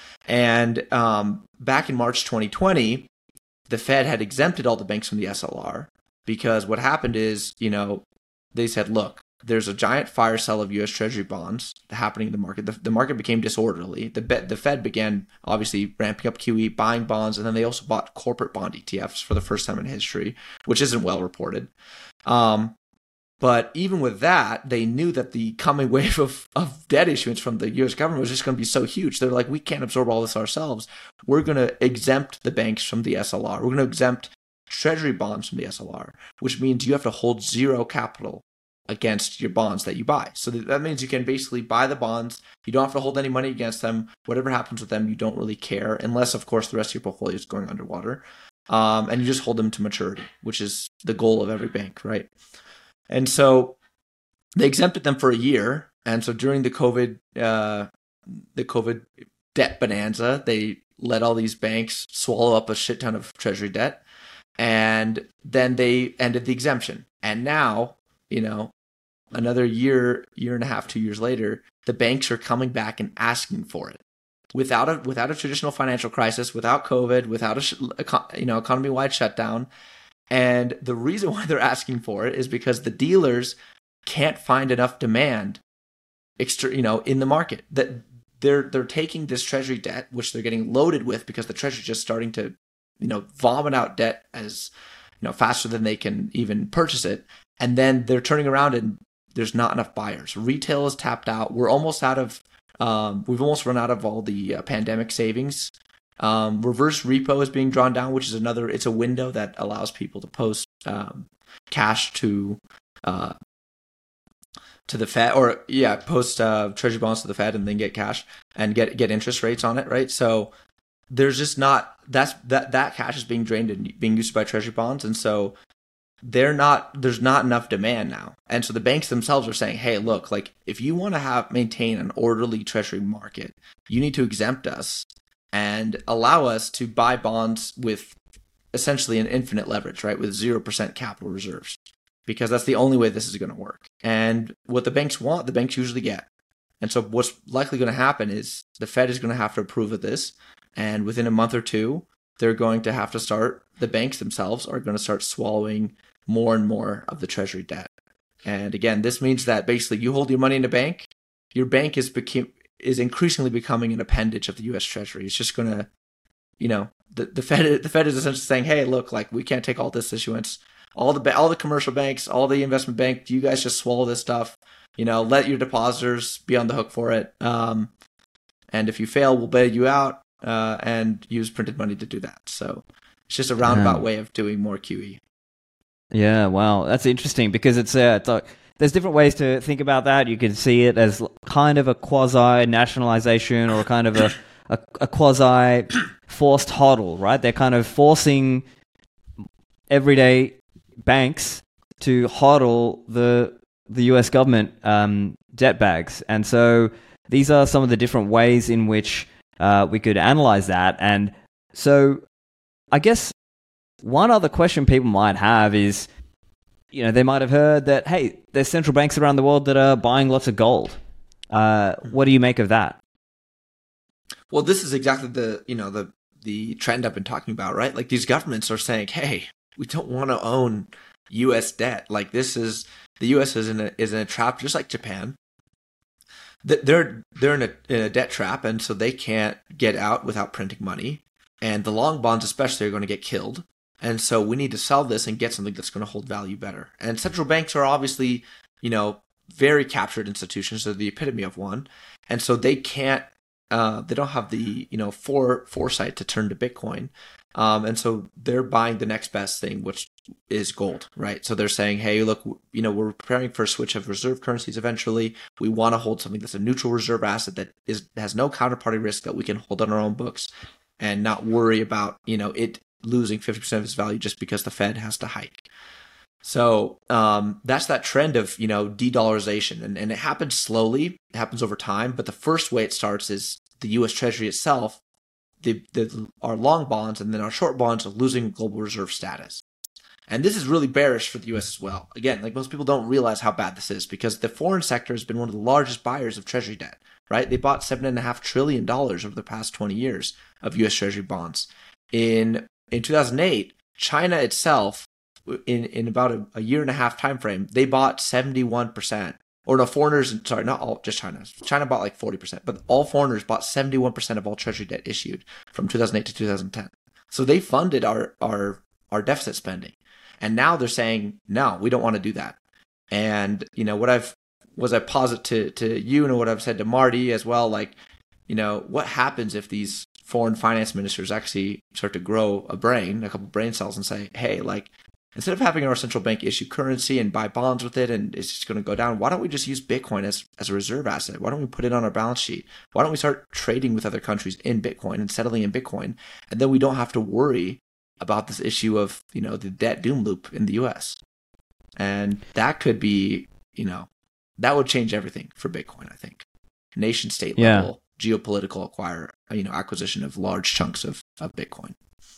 And um, back in March twenty twenty, the Fed had exempted all the banks from the S L R because what happened is, you know, they said, look, there's a giant fire sale of U S Treasury bonds happening in the market. The, the market became disorderly. The, the Fed began obviously ramping up Q E, buying bonds, and then they also bought corporate bond E T Fs for the first time in history, which isn't well reported. Um, but even with that, they knew that the coming wave of, of debt issuance from the U S government was just going to be so huge. They're like, we can't absorb all this ourselves. We're going to exempt the banks from the S L R. We're going to exempt Treasury bonds from the S L R, which means you have to hold zero capital against your bonds that you buy. So that means you can basically buy the bonds. You don't have to hold any money against them. Whatever happens with them, you don't really care, unless, of course, the rest of your portfolio is going underwater. Um, and you just hold them to maturity, which is the goal of every bank, right? And so they exempted them for a year. And so during the COVID, uh, the COVID debt bonanza, they let all these banks swallow up a shit ton of treasury debt. And then they ended the exemption. And now, you know, another year, year and a half, two years later, the banks are coming back and asking for it without a without a traditional financial crisis, without COVID, without a you know economy-wide shutdown. And the reason why they're asking for it is because the dealers can't find enough demand, extra, you know, in the market. That they're they're taking this treasury debt, which they're getting loaded with because the treasury is just starting to, you know, vomit out debt as you know faster than they can even purchase it. And then they're turning around and there's not enough buyers. Retail is tapped out. We're almost out of, um, we've almost run out of all the uh, pandemic savings. Um, reverse repo is being drawn down, which is another, it's a window that allows people to post um, cash to uh, to the Fed, or yeah, post uh, treasury bonds to the Fed and then get cash and get get interest rates on it, right? So there's just not, that's that that cash is being drained and being used by treasury bonds. And so they're not, there's not enough demand now. And so the banks themselves are saying, hey, look, like if you want to have maintain an orderly treasury market, you need to exempt us and allow us to buy bonds with essentially an infinite leverage, right? With zero percent capital reserves, because that's the only way this is going to work. And what the banks want, the banks usually get. And so what's likely going to happen is the Fed is going to have to approve of this. And within a month or two, they're going to have to start, the banks themselves are going to start swallowing more and more of the treasury debt. And again, this means that basically you hold your money in a bank, your bank is became, is increasingly becoming an appendage of the U S Treasury. It's just going to, you know, the, the Fed the Fed is essentially saying, hey, look, like we can't take all this issuance. All the all the commercial banks, all the investment bank, you guys just swallow this stuff. You know, let your depositors be on the hook for it. Um, and if you fail, we'll bail you out uh, and use printed money to do that. So it's just a roundabout yeah. way of doing more Q E. Yeah, wow, that's interesting because it's, uh, it's like, there's different ways to think about that. You can see it as kind of a quasi nationalization or kind of a, a, a quasi forced hodl, right? They're kind of forcing everyday banks to hodl the the U S government um, debt bags, and so these are some of the different ways in which uh, we could analyze that. And so, I guess. One other question people might have is, you know, they might have heard that, hey, there's central banks around the world that are buying lots of gold. Uh, what do you make of that? Well, this is exactly the, you know, the the trend I've been talking about, right? Like these governments are saying, hey, we don't want to own U S debt. Like this is, the U S is in a, is in a trap, just like Japan. They're, they're in a, in a debt trap, and so they can't get out without printing money. And the long bonds especially are going to get killed. And so we need to sell this and get something that's going to hold value better. And central banks are obviously, you know, very captured institutions. They're the epitome of one. And so they can't, uh, they don't have the, you know, fore, foresight to turn to Bitcoin. Um, and so they're buying the next best thing, which is gold, right? So they're saying, hey, look, you know, we're preparing for a switch of reserve currencies eventually. We want to hold something that's a neutral reserve asset that is has no counterparty risk that we can hold on our own books and not worry about, you know, it losing fifty percent of its value just because the Fed has to hike. So um, that's that trend of, you know, de-dollarization. And, and it happens slowly. It happens over time. But the first way it starts is the U S Treasury itself the, the our long bonds and then our short bonds are losing global reserve status. And this is really bearish for the U S as well. Again, like most people don't realize how bad this is because the foreign sector has been one of the largest buyers of Treasury debt, right? They bought seven and a half trillion dollars over the past twenty years of U S Treasury bonds. In in two thousand eight, China itself, in, in about a, a year and a half time frame, they bought seventy-one percent. Or no, foreigners, sorry, not all, just China. China bought like forty percent, but all foreigners bought seventy-one percent of all Treasury debt issued from two thousand eight to two thousand ten. So they funded our our our deficit spending. And now they're saying, no, we don't want to do that. And, you know, what I've, was I posit to, to you and what I've said to Marty as well, like, you know, what happens if these foreign finance ministers actually start to grow a brain, a couple brain cells and say, hey, like, instead of having our central bank issue currency and buy bonds with it and it's just going to go down, why don't we just use Bitcoin as, as a reserve asset? Why don't we put it on our balance sheet? Why don't we start trading with other countries in Bitcoin and settling in Bitcoin? And then we don't have to worry about this issue of, you know, the debt doom loop in the U S. And that could be, you know, that would change everything for Bitcoin, I think. Nation state yeah. level geopolitical acquire, you know, acquisition of large chunks of, of Bitcoin.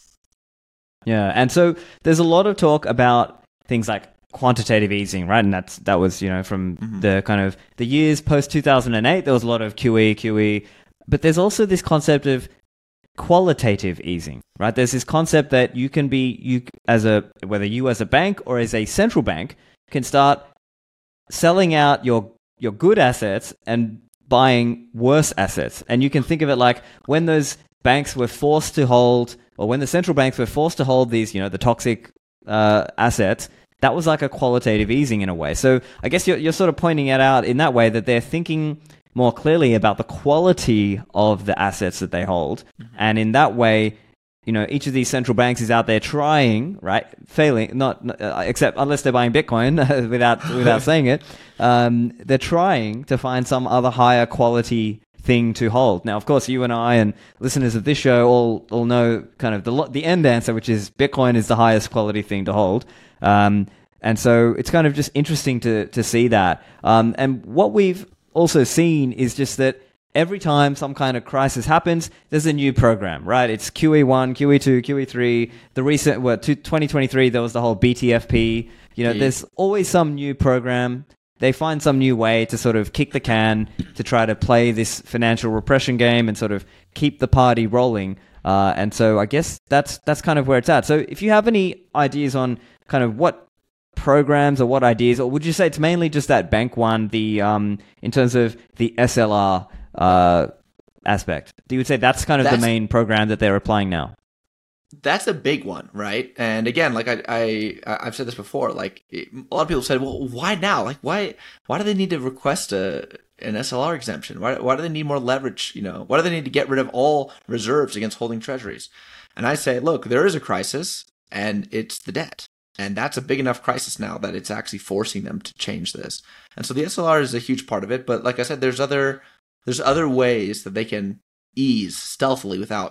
Yeah. And so there's a lot of talk about things like quantitative easing, right? And that's that was, you know, from mm-hmm. the kind of the years post two thousand eight, there was a lot of Q E, Q E. But there's also this concept of qualitative easing, right? There's this concept that you can be, you as a, whether you as a bank or as a central bank can start selling out your your good assets and buying worse assets. And you can think of it like when those banks were forced to hold, or when the central banks were forced to hold these, you know, the toxic uh, assets, that was like a qualitative easing in a way. So I guess you're, you're sort of pointing it out in that way that they're thinking more clearly about the quality of the assets that they hold. Mm-hmm. And in that way, you know, each of these central banks is out there trying, right, failing, not uh, except unless they're buying Bitcoin without without saying it, um, they're trying to find some other higher quality thing to hold. Now, of course, you and I and listeners of this show all all know kind of the the end answer, which is Bitcoin is the highest quality thing to hold. Um, and so it's kind of just interesting to to see that. Um, and what we've also seen is just that every time some kind of crisis happens, there's a new program, right? It's Q E one, Q E two, Q E three. The recent, well, twenty twenty-three, there was the whole B T F P. You know, yeah. There's always some new program. They find some new way to sort of kick the can to try to play this financial repression game and sort of keep the party rolling. Uh, and so I guess that's that's kind of where it's at. So if you have any ideas on kind of what programs or what ideas, or would you say it's mainly just that bank one, the um in terms of the S L R uh aspect? Do you would say that's kind of that's, the main program that they're applying now? That's a big one, right? And again, like I, I I've said this before, like a lot of people said, well, why now? Like why why do they need to request a an S L R exemption? Why why do they need more leverage? You know, why do they need to get rid of all reserves against holding treasuries? And I say, look, there is a crisis, and it's the debt. And that's a big enough crisis now that it's actually forcing them to change this. And so the S L R is a huge part of it. But like I said, there's other there's other ways that they can ease stealthily without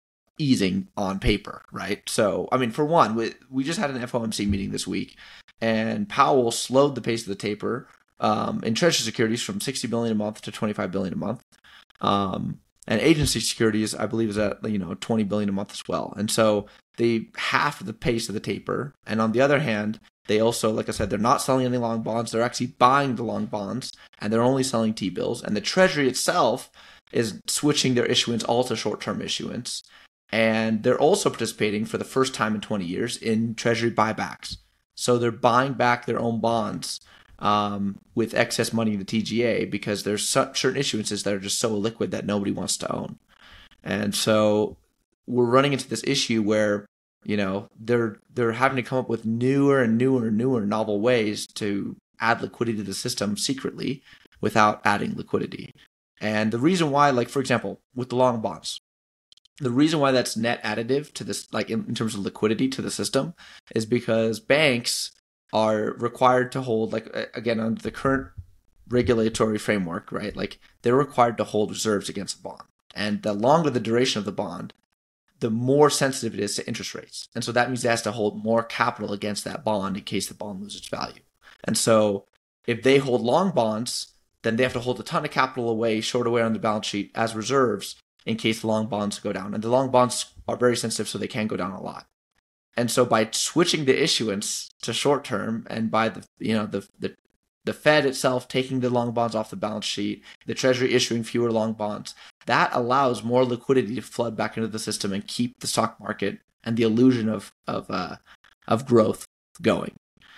easing on paper, right? So, I mean, for one, we, we just had an F O M C meeting this week, and Powell slowed the pace of the taper um, in Treasury securities from sixty billion dollars a month to twenty-five billion dollars a month. Um, and agency securities, I believe, is at, you know, twenty billion dollars a month as well. And so they half the pace of the taper. And on the other hand, they also, like I said, they're not selling any long bonds. They're actually buying the long bonds, and they're only selling T-bills. And the Treasury itself is switching their issuance all to short-term issuance. And they're also participating for the first time in twenty years in Treasury buybacks. So they're buying back their own bonds um, with excess money in the T G A because there's certain issuances that are just so liquid that nobody wants to own. And so we're running into this issue where, you know, they're they're having to come up with newer and newer and newer novel ways to add liquidity to the system secretly without adding liquidity. And the reason why, like, for example, with the long bonds, the reason why that's net additive to this, like in, in terms of liquidity to the system, is because banks are required to hold, like, again, under the current regulatory framework, right? Like, they're required to hold reserves against a bond. And the longer the duration of the bond, the more sensitive it is to interest rates. And so that means it has to hold more capital against that bond in case the bond loses its value. And so if they hold long bonds, then they have to hold a ton of capital away, stored away on the balance sheet as reserves in case the long bonds go down. And the long bonds are very sensitive, so they can go down a lot. And so by switching the issuance to short term, and by the you know the the the Fed itself taking the long bonds off the balance sheet, the Treasury issuing fewer long bonds, that allows more liquidity to flood back into the system and keep the stock market and the illusion of of uh, of growth going.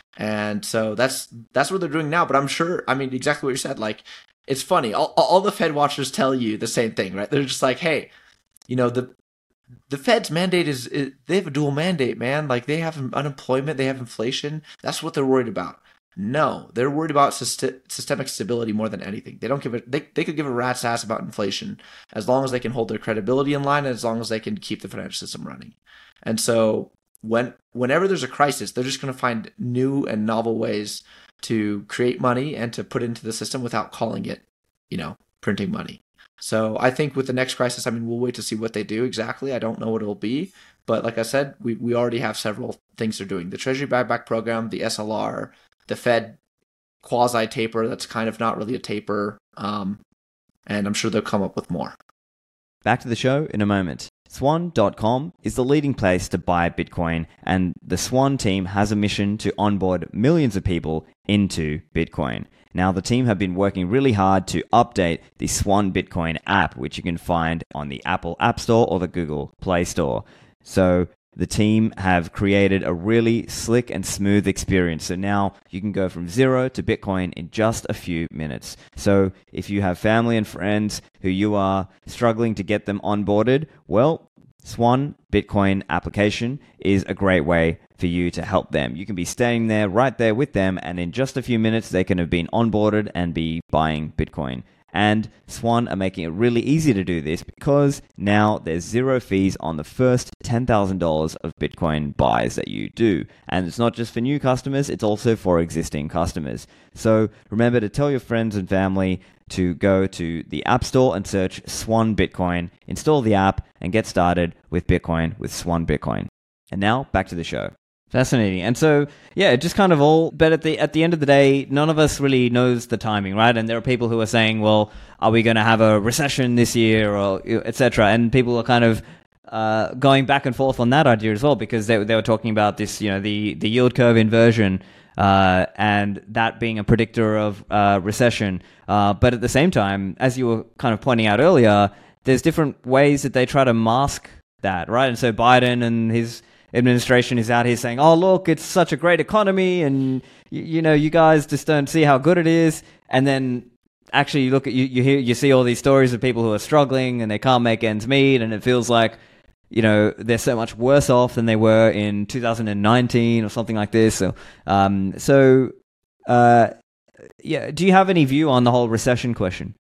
And so that's that's what they're doing now. But I'm sure, I mean, exactly what you said. Like, it's funny. All all the Fed watchers tell you the same thing, right? They're just like, hey, you know, the the Fed's mandate is, is they have a dual mandate, man. Like, they have unemployment, they have inflation. That's what they're worried about. No, they're worried about syst- systemic stability more than anything. They don't give it. They they could give a rat's ass about inflation as long as they can hold their credibility in line and as long as they can keep the financial system running. And so when whenever there's a crisis, they're just going to find new and novel ways to create money and to put into the system without calling it, you know, printing money. So I think with the next crisis, I mean, we'll wait to see what they do exactly. I don't know what it'll be. But like I said, we, we already have several things they're doing. The Treasury buyback program, the S L R, the Fed quasi-taper that's kind of not really a taper. Um, and I'm sure they'll come up with more. Back to the show in a moment. Swan dot com is the leading place to buy Bitcoin, and the Swan team has a mission to onboard millions of people into Bitcoin. Now, the team have been working really hard to update the Swan Bitcoin app, which you can find on the Apple App Store or the Google Play Store. So the team have created a really slick and smooth experience. So now you can go from zero to Bitcoin in just a few minutes. So if you have family and friends who you are struggling to get them onboarded, well, Swan Bitcoin application is a great way for you to help them. You can be staying there right there with them, and in just a few minutes, they can have been onboarded and be buying Bitcoin. And Swan are making it really easy to do this because now there's zero fees on the first ten thousand dollars of Bitcoin buys that you do. And it's not just for new customers, it's also for existing customers. So remember to tell your friends and family to go to the App Store and search Swan Bitcoin, install the app, and get started with Bitcoin with Swan Bitcoin. And now back to the show. Fascinating. And so, yeah, just kind of all, but at the at the end of the day, none of us really knows the timing, right? And there are people who are saying, well, are we going to have a recession this year, or et cetera? And people are kind of uh, going back and forth on that idea as well, because they they were talking about this, you know, the, the yield curve inversion, uh, and that being a predictor of uh, recession. Uh, but at the same time, as you were kind of pointing out earlier, there's different ways that they try to mask that, right? And so Biden and his administration is out here saying, oh, look, it's such a great economy, and you, you know, you guys just don't see how good it is. And then actually you look at you you hear you see all these stories of people who are struggling and they can't make ends meet, and it feels like, you know, they're so much worse off than they were in two thousand nineteen or something like this. So um so uh yeah, do you have any view on the whole recession question?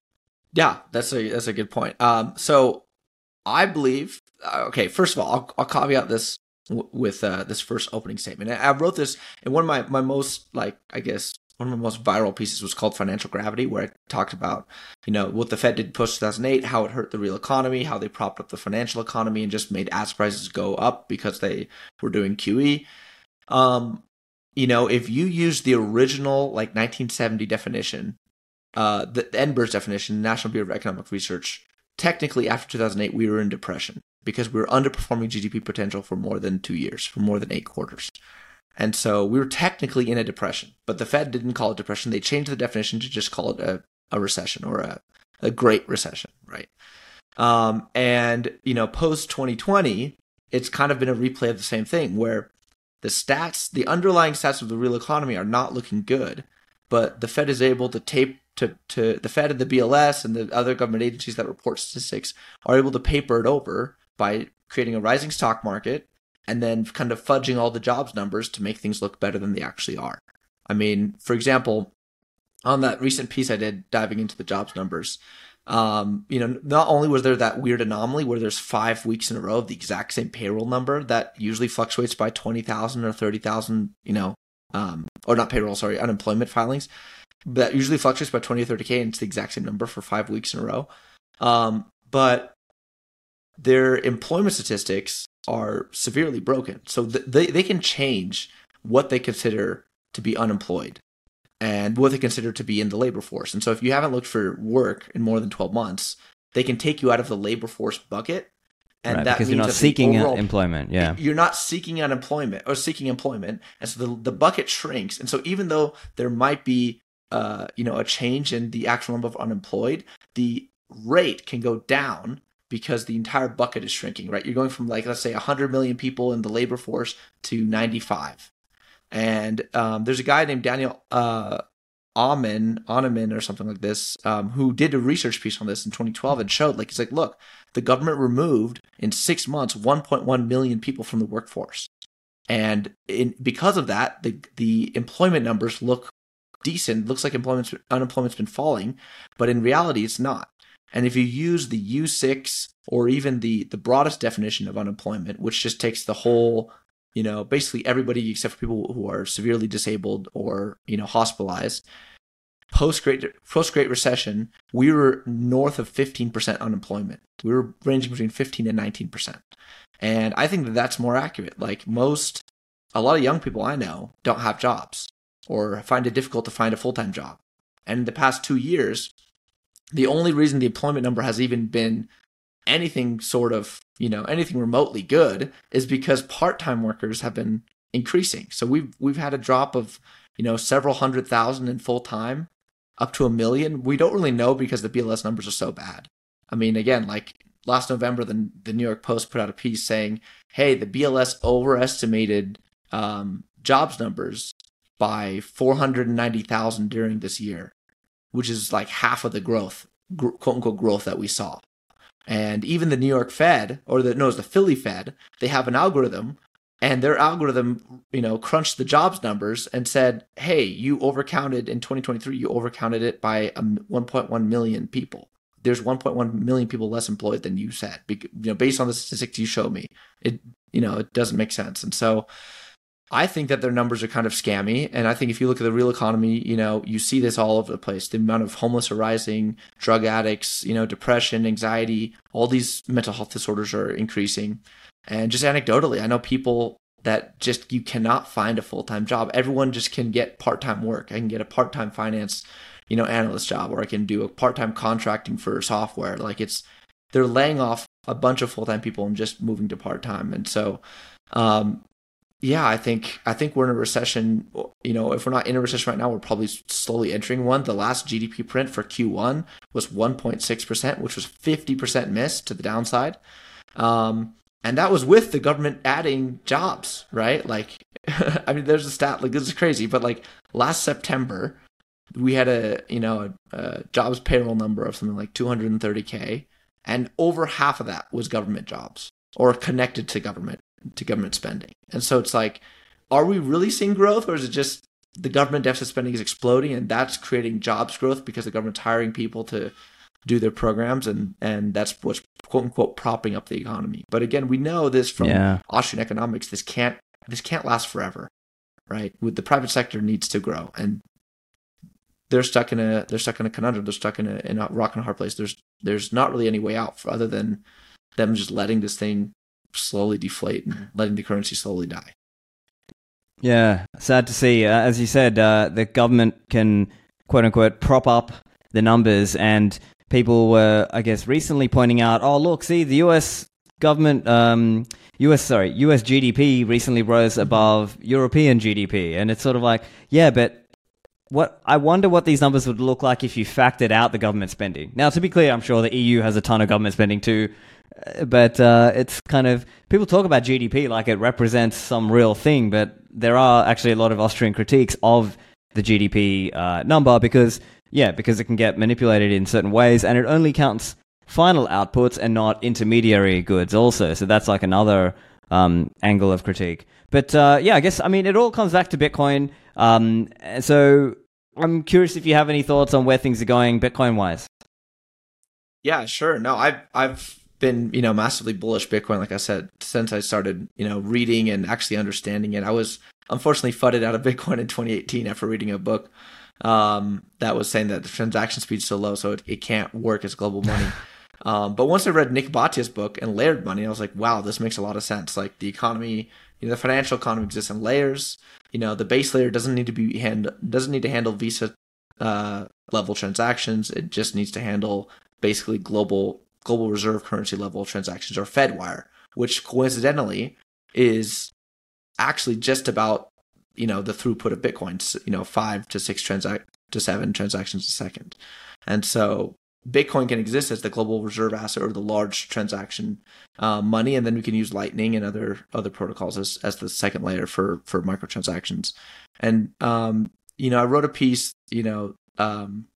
Yeah, that's a that's a good point. Um so I believe, okay, first of all, I'll, I'll caveat this w- with uh, this first opening statement. I wrote this in one of my, my most, like, I guess, one of my most viral pieces was called Financial Gravity, where I talked about, you know, what the Fed did post two thousand eight, how it hurt the real economy, how they propped up the financial economy and just made asset prices go up because they were doing Q E. Um, you know, if you use the original, like, nineteen seventy definition, uh, the, the N B E R S definition, National Bureau of Economic Research, technically, after two thousand eight, we were in depression because we were underperforming G D P potential for more than two years, for more than eight quarters. And so we were technically in a depression, but the Fed didn't call it depression. They changed the definition to just call it a, a recession or a, a great recession, right? Um, and, you know, post twenty twenty, it's kind of been a replay of the same thing where the stats, the underlying stats of the real economy are not looking good, but the Fed is able to tape To, to the Fed and the B L S and the other government agencies that report statistics are able to paper it over by creating a rising stock market and then kind of fudging all the jobs numbers to make things look better than they actually are. I mean, for example, on that recent piece I did diving into the jobs numbers, um, you know, not only was there that weird anomaly where there's five weeks in a row of the exact same payroll number that usually fluctuates by twenty thousand or thirty thousand, you know, um, or not payroll, sorry, unemployment filings, that usually fluctuates by twenty or thirty K, and it's the exact same number for five weeks in a row. Um, but their employment statistics are severely broken. So th- they, they can change what they consider to be unemployed and what they consider to be in the labor force. And so if you haven't looked for work in more than twelve months, they can take you out of the labor force bucket. And right, that because means you're not that seeking overall, employment. Yeah. You're not seeking unemployment or seeking employment. And so the, the bucket shrinks. And so even though there might be, uh, you know, a change in the actual number of unemployed, the rate can go down because the entire bucket is shrinking, right? You're going from, like, let's say one hundred million people in the labor force to ninety-five. And um, there's a guy named Daniel uh, Amen, Oneman or something like this, um, who did a research piece on this in twenty twelve and showed, like, he's like, look, the government removed in six months one point one million people from the workforce. And in, because of that, the the employment numbers look decent. Looks like employment's, unemployment's been falling, but in reality, it's not. And if you use the U six or even the, the broadest definition of unemployment, which just takes the whole, you know, basically everybody except for people who are severely disabled or, you know, hospitalized, post-Great post-Great Recession, we were north of fifteen percent unemployment. We were ranging between fifteen and nineteen percent. And I think that that's more accurate. Like most, a lot of young people I know don't have jobs or find it difficult to find a full-time job. And in the past two years, the only reason the employment number has even been anything sort of, you know, anything remotely good is because part-time workers have been increasing. So we've we've had a drop of, you know, several hundred thousand in full-time up to a million. We don't really know because the B L S numbers are so bad. I mean, again, like last November, the, the New York Post put out a piece saying, hey, the B L S overestimated um, jobs numbers by four hundred ninety thousand during this year, which is like half of the growth, quote unquote, growth that we saw. And even the New York Fed, or the no, it's the Philly Fed, they have an algorithm, and their algorithm, you know, crunched the jobs numbers and said, hey, you overcounted in twenty twenty-three, you overcounted it by one point one million people. There's one point one million people less employed than you said. You know, based on the statistics you showed me, it, you know, it doesn't make sense. And so I think that their numbers are kind of scammy. And I think if you look at the real economy, you know, you see this all over the place. The amount of homeless are rising, drug addicts, you know, depression, anxiety, all these mental health disorders are increasing. And just anecdotally, I know people that just, you cannot find a full-time job. Everyone just can get part-time work. I can get a part-time finance, you know, analyst job, or I can do a part-time contracting for software. Like it's, they're laying off a bunch of full-time people and just moving to part-time. And so, um, yeah, I think I think we're in a recession. You know, if we're not in a recession right now, we're probably slowly entering one. The last G D P print for Q one was one point six percent, which was fifty percent miss to the downside. Um, and that was with the government adding jobs, right? Like, I mean, there's a stat, like, this is crazy, but like last September, we had a, you know, a, a jobs payroll number of something like two hundred thirty K, and over half of that was government jobs or connected to government. to government spending. And so it's like, are we really seeing growth, or is it just the government deficit spending is exploding and that's creating jobs growth because the government's hiring people to do their programs, and and that's what's quote unquote propping up the economy. But again, we know this from yeah. Austrian economics, this can't this can't last forever, right? With the private sector needs to grow, and they're stuck in a they're stuck in a conundrum. They're stuck in a in a rock and a hard place. There's there's not really any way out for, other than them just letting this thing slowly deflate and letting the currency slowly die. Yeah, sad to see. Uh, as you said, uh, the government can, quote unquote, prop up the numbers, and people were, I guess, recently pointing out, oh, look, see, the U S government, um, U S, sorry, U S G D P recently rose above European G D P, and it's sort of like, yeah, but what I wonder what these numbers would look like if you factored out the government spending. Now, to be clear, I'm sure the E U has a ton of government spending too, but uh, it's kind of, people talk about G D P like it represents some real thing, but there are actually a lot of Austrian critiques of the G D P uh, number because, yeah, because it can get manipulated in certain ways, and it only counts final outputs and not intermediary goods also. So that's like another um, angle of critique. But uh, yeah, I guess, I mean, it all comes back to Bitcoin. Um, so I'm curious if you have any thoughts on where things are going Bitcoin-wise. Yeah, sure. No, I've, I've been, you know, massively bullish Bitcoin, like I said, since I started, you know, reading and actually understanding it. I was unfortunately fudded out of Bitcoin in twenty eighteen after reading a book um, that was saying that the transaction speed is so low, so it, it can't work as global money. um, but once I read Nick Bhatia's book and Layered Money, I was like, wow, this makes a lot of sense. Like the economy, you know, the financial economy exists in layers. You know, the base layer doesn't need to be hand doesn't need to handle Visa uh, level transactions. It just needs to handle basically global global reserve currency level transactions, or FedWire, which coincidentally is actually just about, you know, the throughput of Bitcoin, you know, five to six transact to seven transactions a second. And so Bitcoin can exist as the global reserve asset, or the large transaction uh, money, and then we can use Lightning and other other protocols as, as the second layer for for microtransactions. And um, you know, I wrote a piece, you know, um,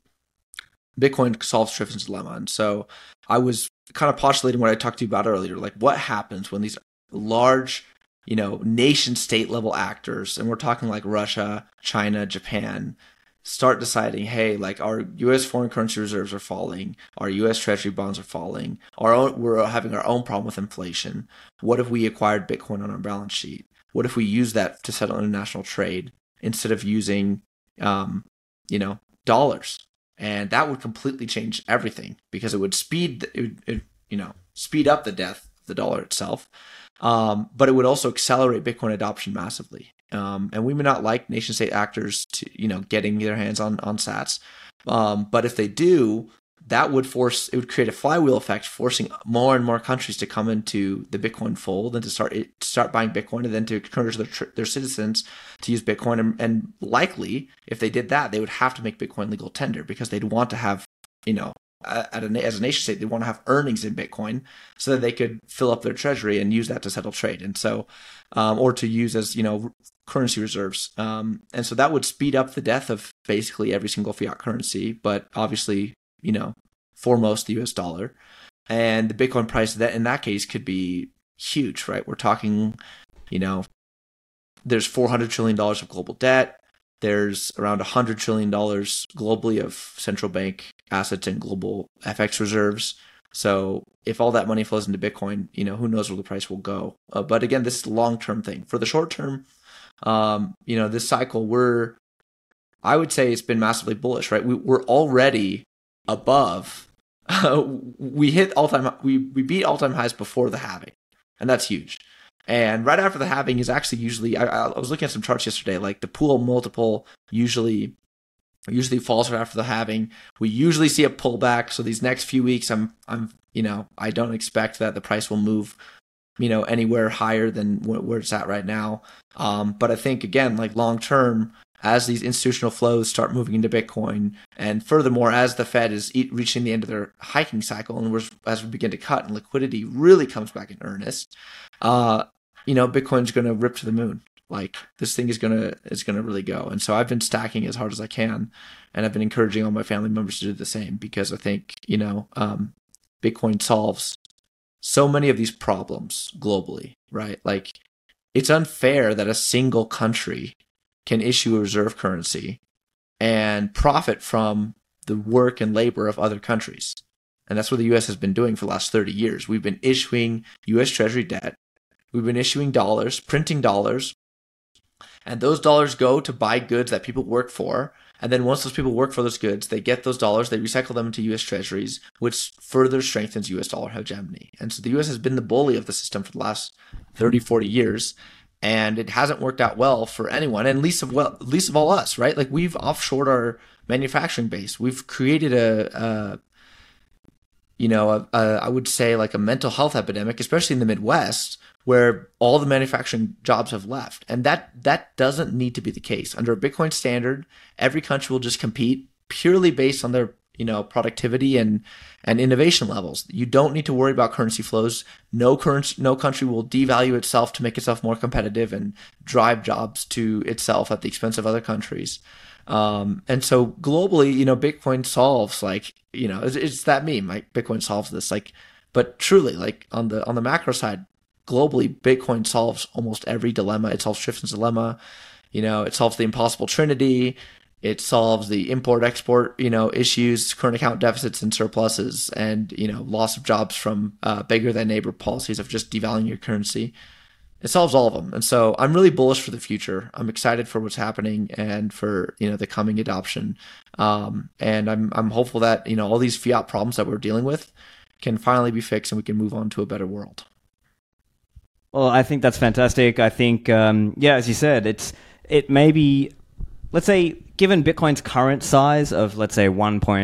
Bitcoin solves Triffin's dilemma, and so I was kind of postulating what I talked to you about earlier, like what happens when these large, you know, nation state level actors, and we're talking like Russia, China, Japan, start deciding, hey, like our U S foreign currency reserves are falling, our U S Treasury bonds are falling, our own, we're having our own problem with inflation. What if we acquired Bitcoin on our balance sheet? What if we use that to settle international trade instead of using, um, you know, dollars? And that would completely change everything, because it would speed, it would, it, you know, speed up the death of the dollar itself. Um, but it would also accelerate Bitcoin adoption massively. Um, and we may not like nation state actors to, you know, getting their hands on, on sats. Um, but if they do, that would force, it would create a flywheel effect, forcing more and more countries to come into the Bitcoin fold and to start, to start buying Bitcoin, and then to encourage their, their citizens to use Bitcoin. And, and likely, if they did that, they would have to make Bitcoin legal tender, because they'd want to have, you know, at a, as a nation state, they want to have earnings in Bitcoin so that they could fill up their treasury and use that to settle trade. And so, um, or to use as, you know, currency reserves. Um, and so that would speed up the death of basically every single fiat currency, but obviously, you know, foremost the U S dollar. And the Bitcoin price that in that case could be huge, right? We're talking, you know, there's four hundred trillion dollars of global debt. There's around one hundred trillion dollars globally of central bank assets and global F X reserves. So if all that money flows into Bitcoin, you know, who knows where the price will go. Uh, but again, this is a long-term thing. For the short term, um, you know, this cycle, we're, I would say it's been massively bullish, right? We, we're already above, uh, we hit all-time, we, we beat all-time highs before the halving, and that's huge. And right after the halving is actually usually, I, I was looking at some charts yesterday, like the pool multiple usually usually falls right after the halving. We usually see a pullback. So these next few weeks, I'm, I'm, you know, I don't expect that the price will move, you know, anywhere higher than where it's at right now. Um, but I think, again, like long term, as these institutional flows start moving into Bitcoin, and furthermore, as the Fed is e- reaching the end of their hiking cycle, and we're, as we begin to cut and liquidity really comes back in earnest, uh, you know, Bitcoin's going to rip to the moon. Like this thing is going to, is going to really go. And so I've been stacking as hard as I can, and I've been encouraging all my family members to do the same, because I think, you know, um, Bitcoin solves so many of these problems globally, right? Like it's unfair that a single country can issue a reserve currency and profit from the work and labor of other countries. And that's what the U S has been doing for the last thirty years. We've been issuing U S Treasury debt. We've been issuing dollars, printing dollars, and those dollars go to buy goods that people work for. And then once those people work for those goods, they get those dollars, they recycle them into U S Treasuries, which further strengthens U S dollar hegemony. And so the U S has been the bully of the system for the last thirty, forty years. And it hasn't worked out well for anyone, and least of well, least of all us, right? Like we've offshored our manufacturing base. We've created a, a you know, a, a, I would say like a mental health epidemic, especially in the Midwest, where all the manufacturing jobs have left. And that that doesn't need to be the case. Under a Bitcoin standard, every country will just compete purely based on their, you know, productivity and and innovation levels. You don't need to worry about currency flows. No currency, no country will devalue itself to make itself more competitive and drive jobs to itself at the expense of other countries. Um, and so globally, you know, Bitcoin solves like, you know, it's, it's that meme, like Bitcoin solves this, like, but truly, like on the on the macro side, globally, Bitcoin solves almost every dilemma. It solves Triffin's dilemma. You know, it solves the impossible trinity. It solves the import-export, you know, issues, current account deficits and surpluses, and, you know, loss of jobs from uh, bigger than neighbor policies of just devaluing your currency. It solves all of them. And so I'm really bullish for the future. I'm excited for what's happening and for, you know, the coming adoption. Um, and I'm I'm hopeful that, you know, all these fiat problems that we're dealing with can finally be fixed and we can move on to a better world. Well, I think that's fantastic. I think, um, yeah, as you said, it's it may be, let's say, given Bitcoin's current size of, let's say, one point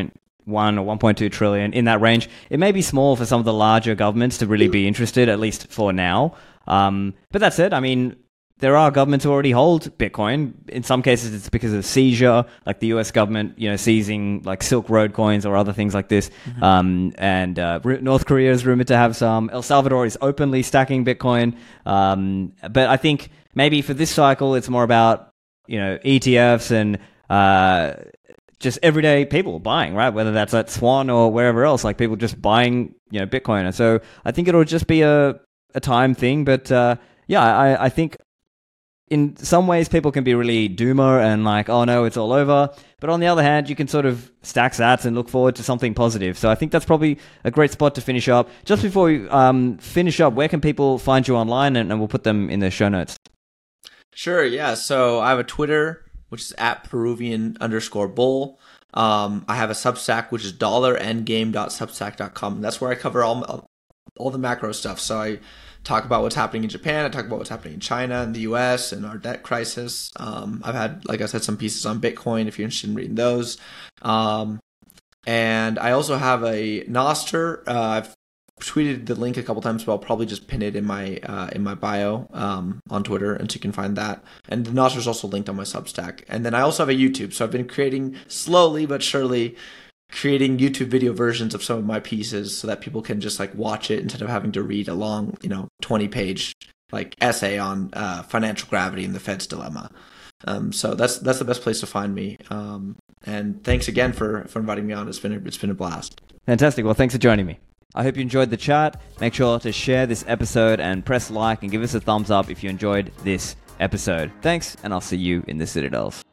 one or one point two trillion, in that range. It may be small for some of the larger governments to really be interested, at least for now. Um, but that said, I mean, there are governments who already hold Bitcoin. In some cases, it's because of seizure, like the U S government, you know, seizing like Silk Road coins or other things like this. Mm-hmm. Um, and uh, North Korea is rumored to have some. El Salvador is openly stacking Bitcoin. Um, but I think maybe for this cycle, it's more about, you know, E T Fs and uh, just everyday people buying, right? Whether that's at Swan or wherever else, like people just buying, you know, Bitcoin. And so I think it'll just be a, a time thing. But uh, yeah, I, I think in some ways, people can be really doomer and like, oh no, it's all over. But on the other hand, you can sort of stack sats and look forward to something positive. So I think that's probably a great spot to finish up. Just before we um, finish up, where can people find you online? And, and we'll put them in the show notes. Sure, yeah. So I have a Twitter, which is at Peruvian underscore bull. Um, I have a Substack, which is dollar endgame dot substack dot com. That's where I cover all all the macro stuff. So I talk about what's happening in Japan. I talk about what's happening in China and the U S and our debt crisis. Um, I've had, like I said, some pieces on Bitcoin if you're interested in reading those. Um, and I also have a Nostr. Uh, I've tweeted the link a couple times, but I'll probably just pin it in my uh, in my bio um, on Twitter, and so you can find that. And the Nostr is also linked on my Substack. And then I also have a YouTube. So I've been creating slowly but surely creating YouTube video versions of some of my pieces so that people can just like watch it instead of having to read a long, you know, twenty page like essay on uh, financial gravity and the Fed's dilemma. Um, so that's that's the best place to find me. Um, and thanks again for, for inviting me on. It's been a, it's been a blast. Fantastic. Well, thanks for joining me. I hope you enjoyed the chat. Make sure to share this episode and press like and give us a thumbs up if you enjoyed this episode. Thanks, and I'll see you in the Citadels.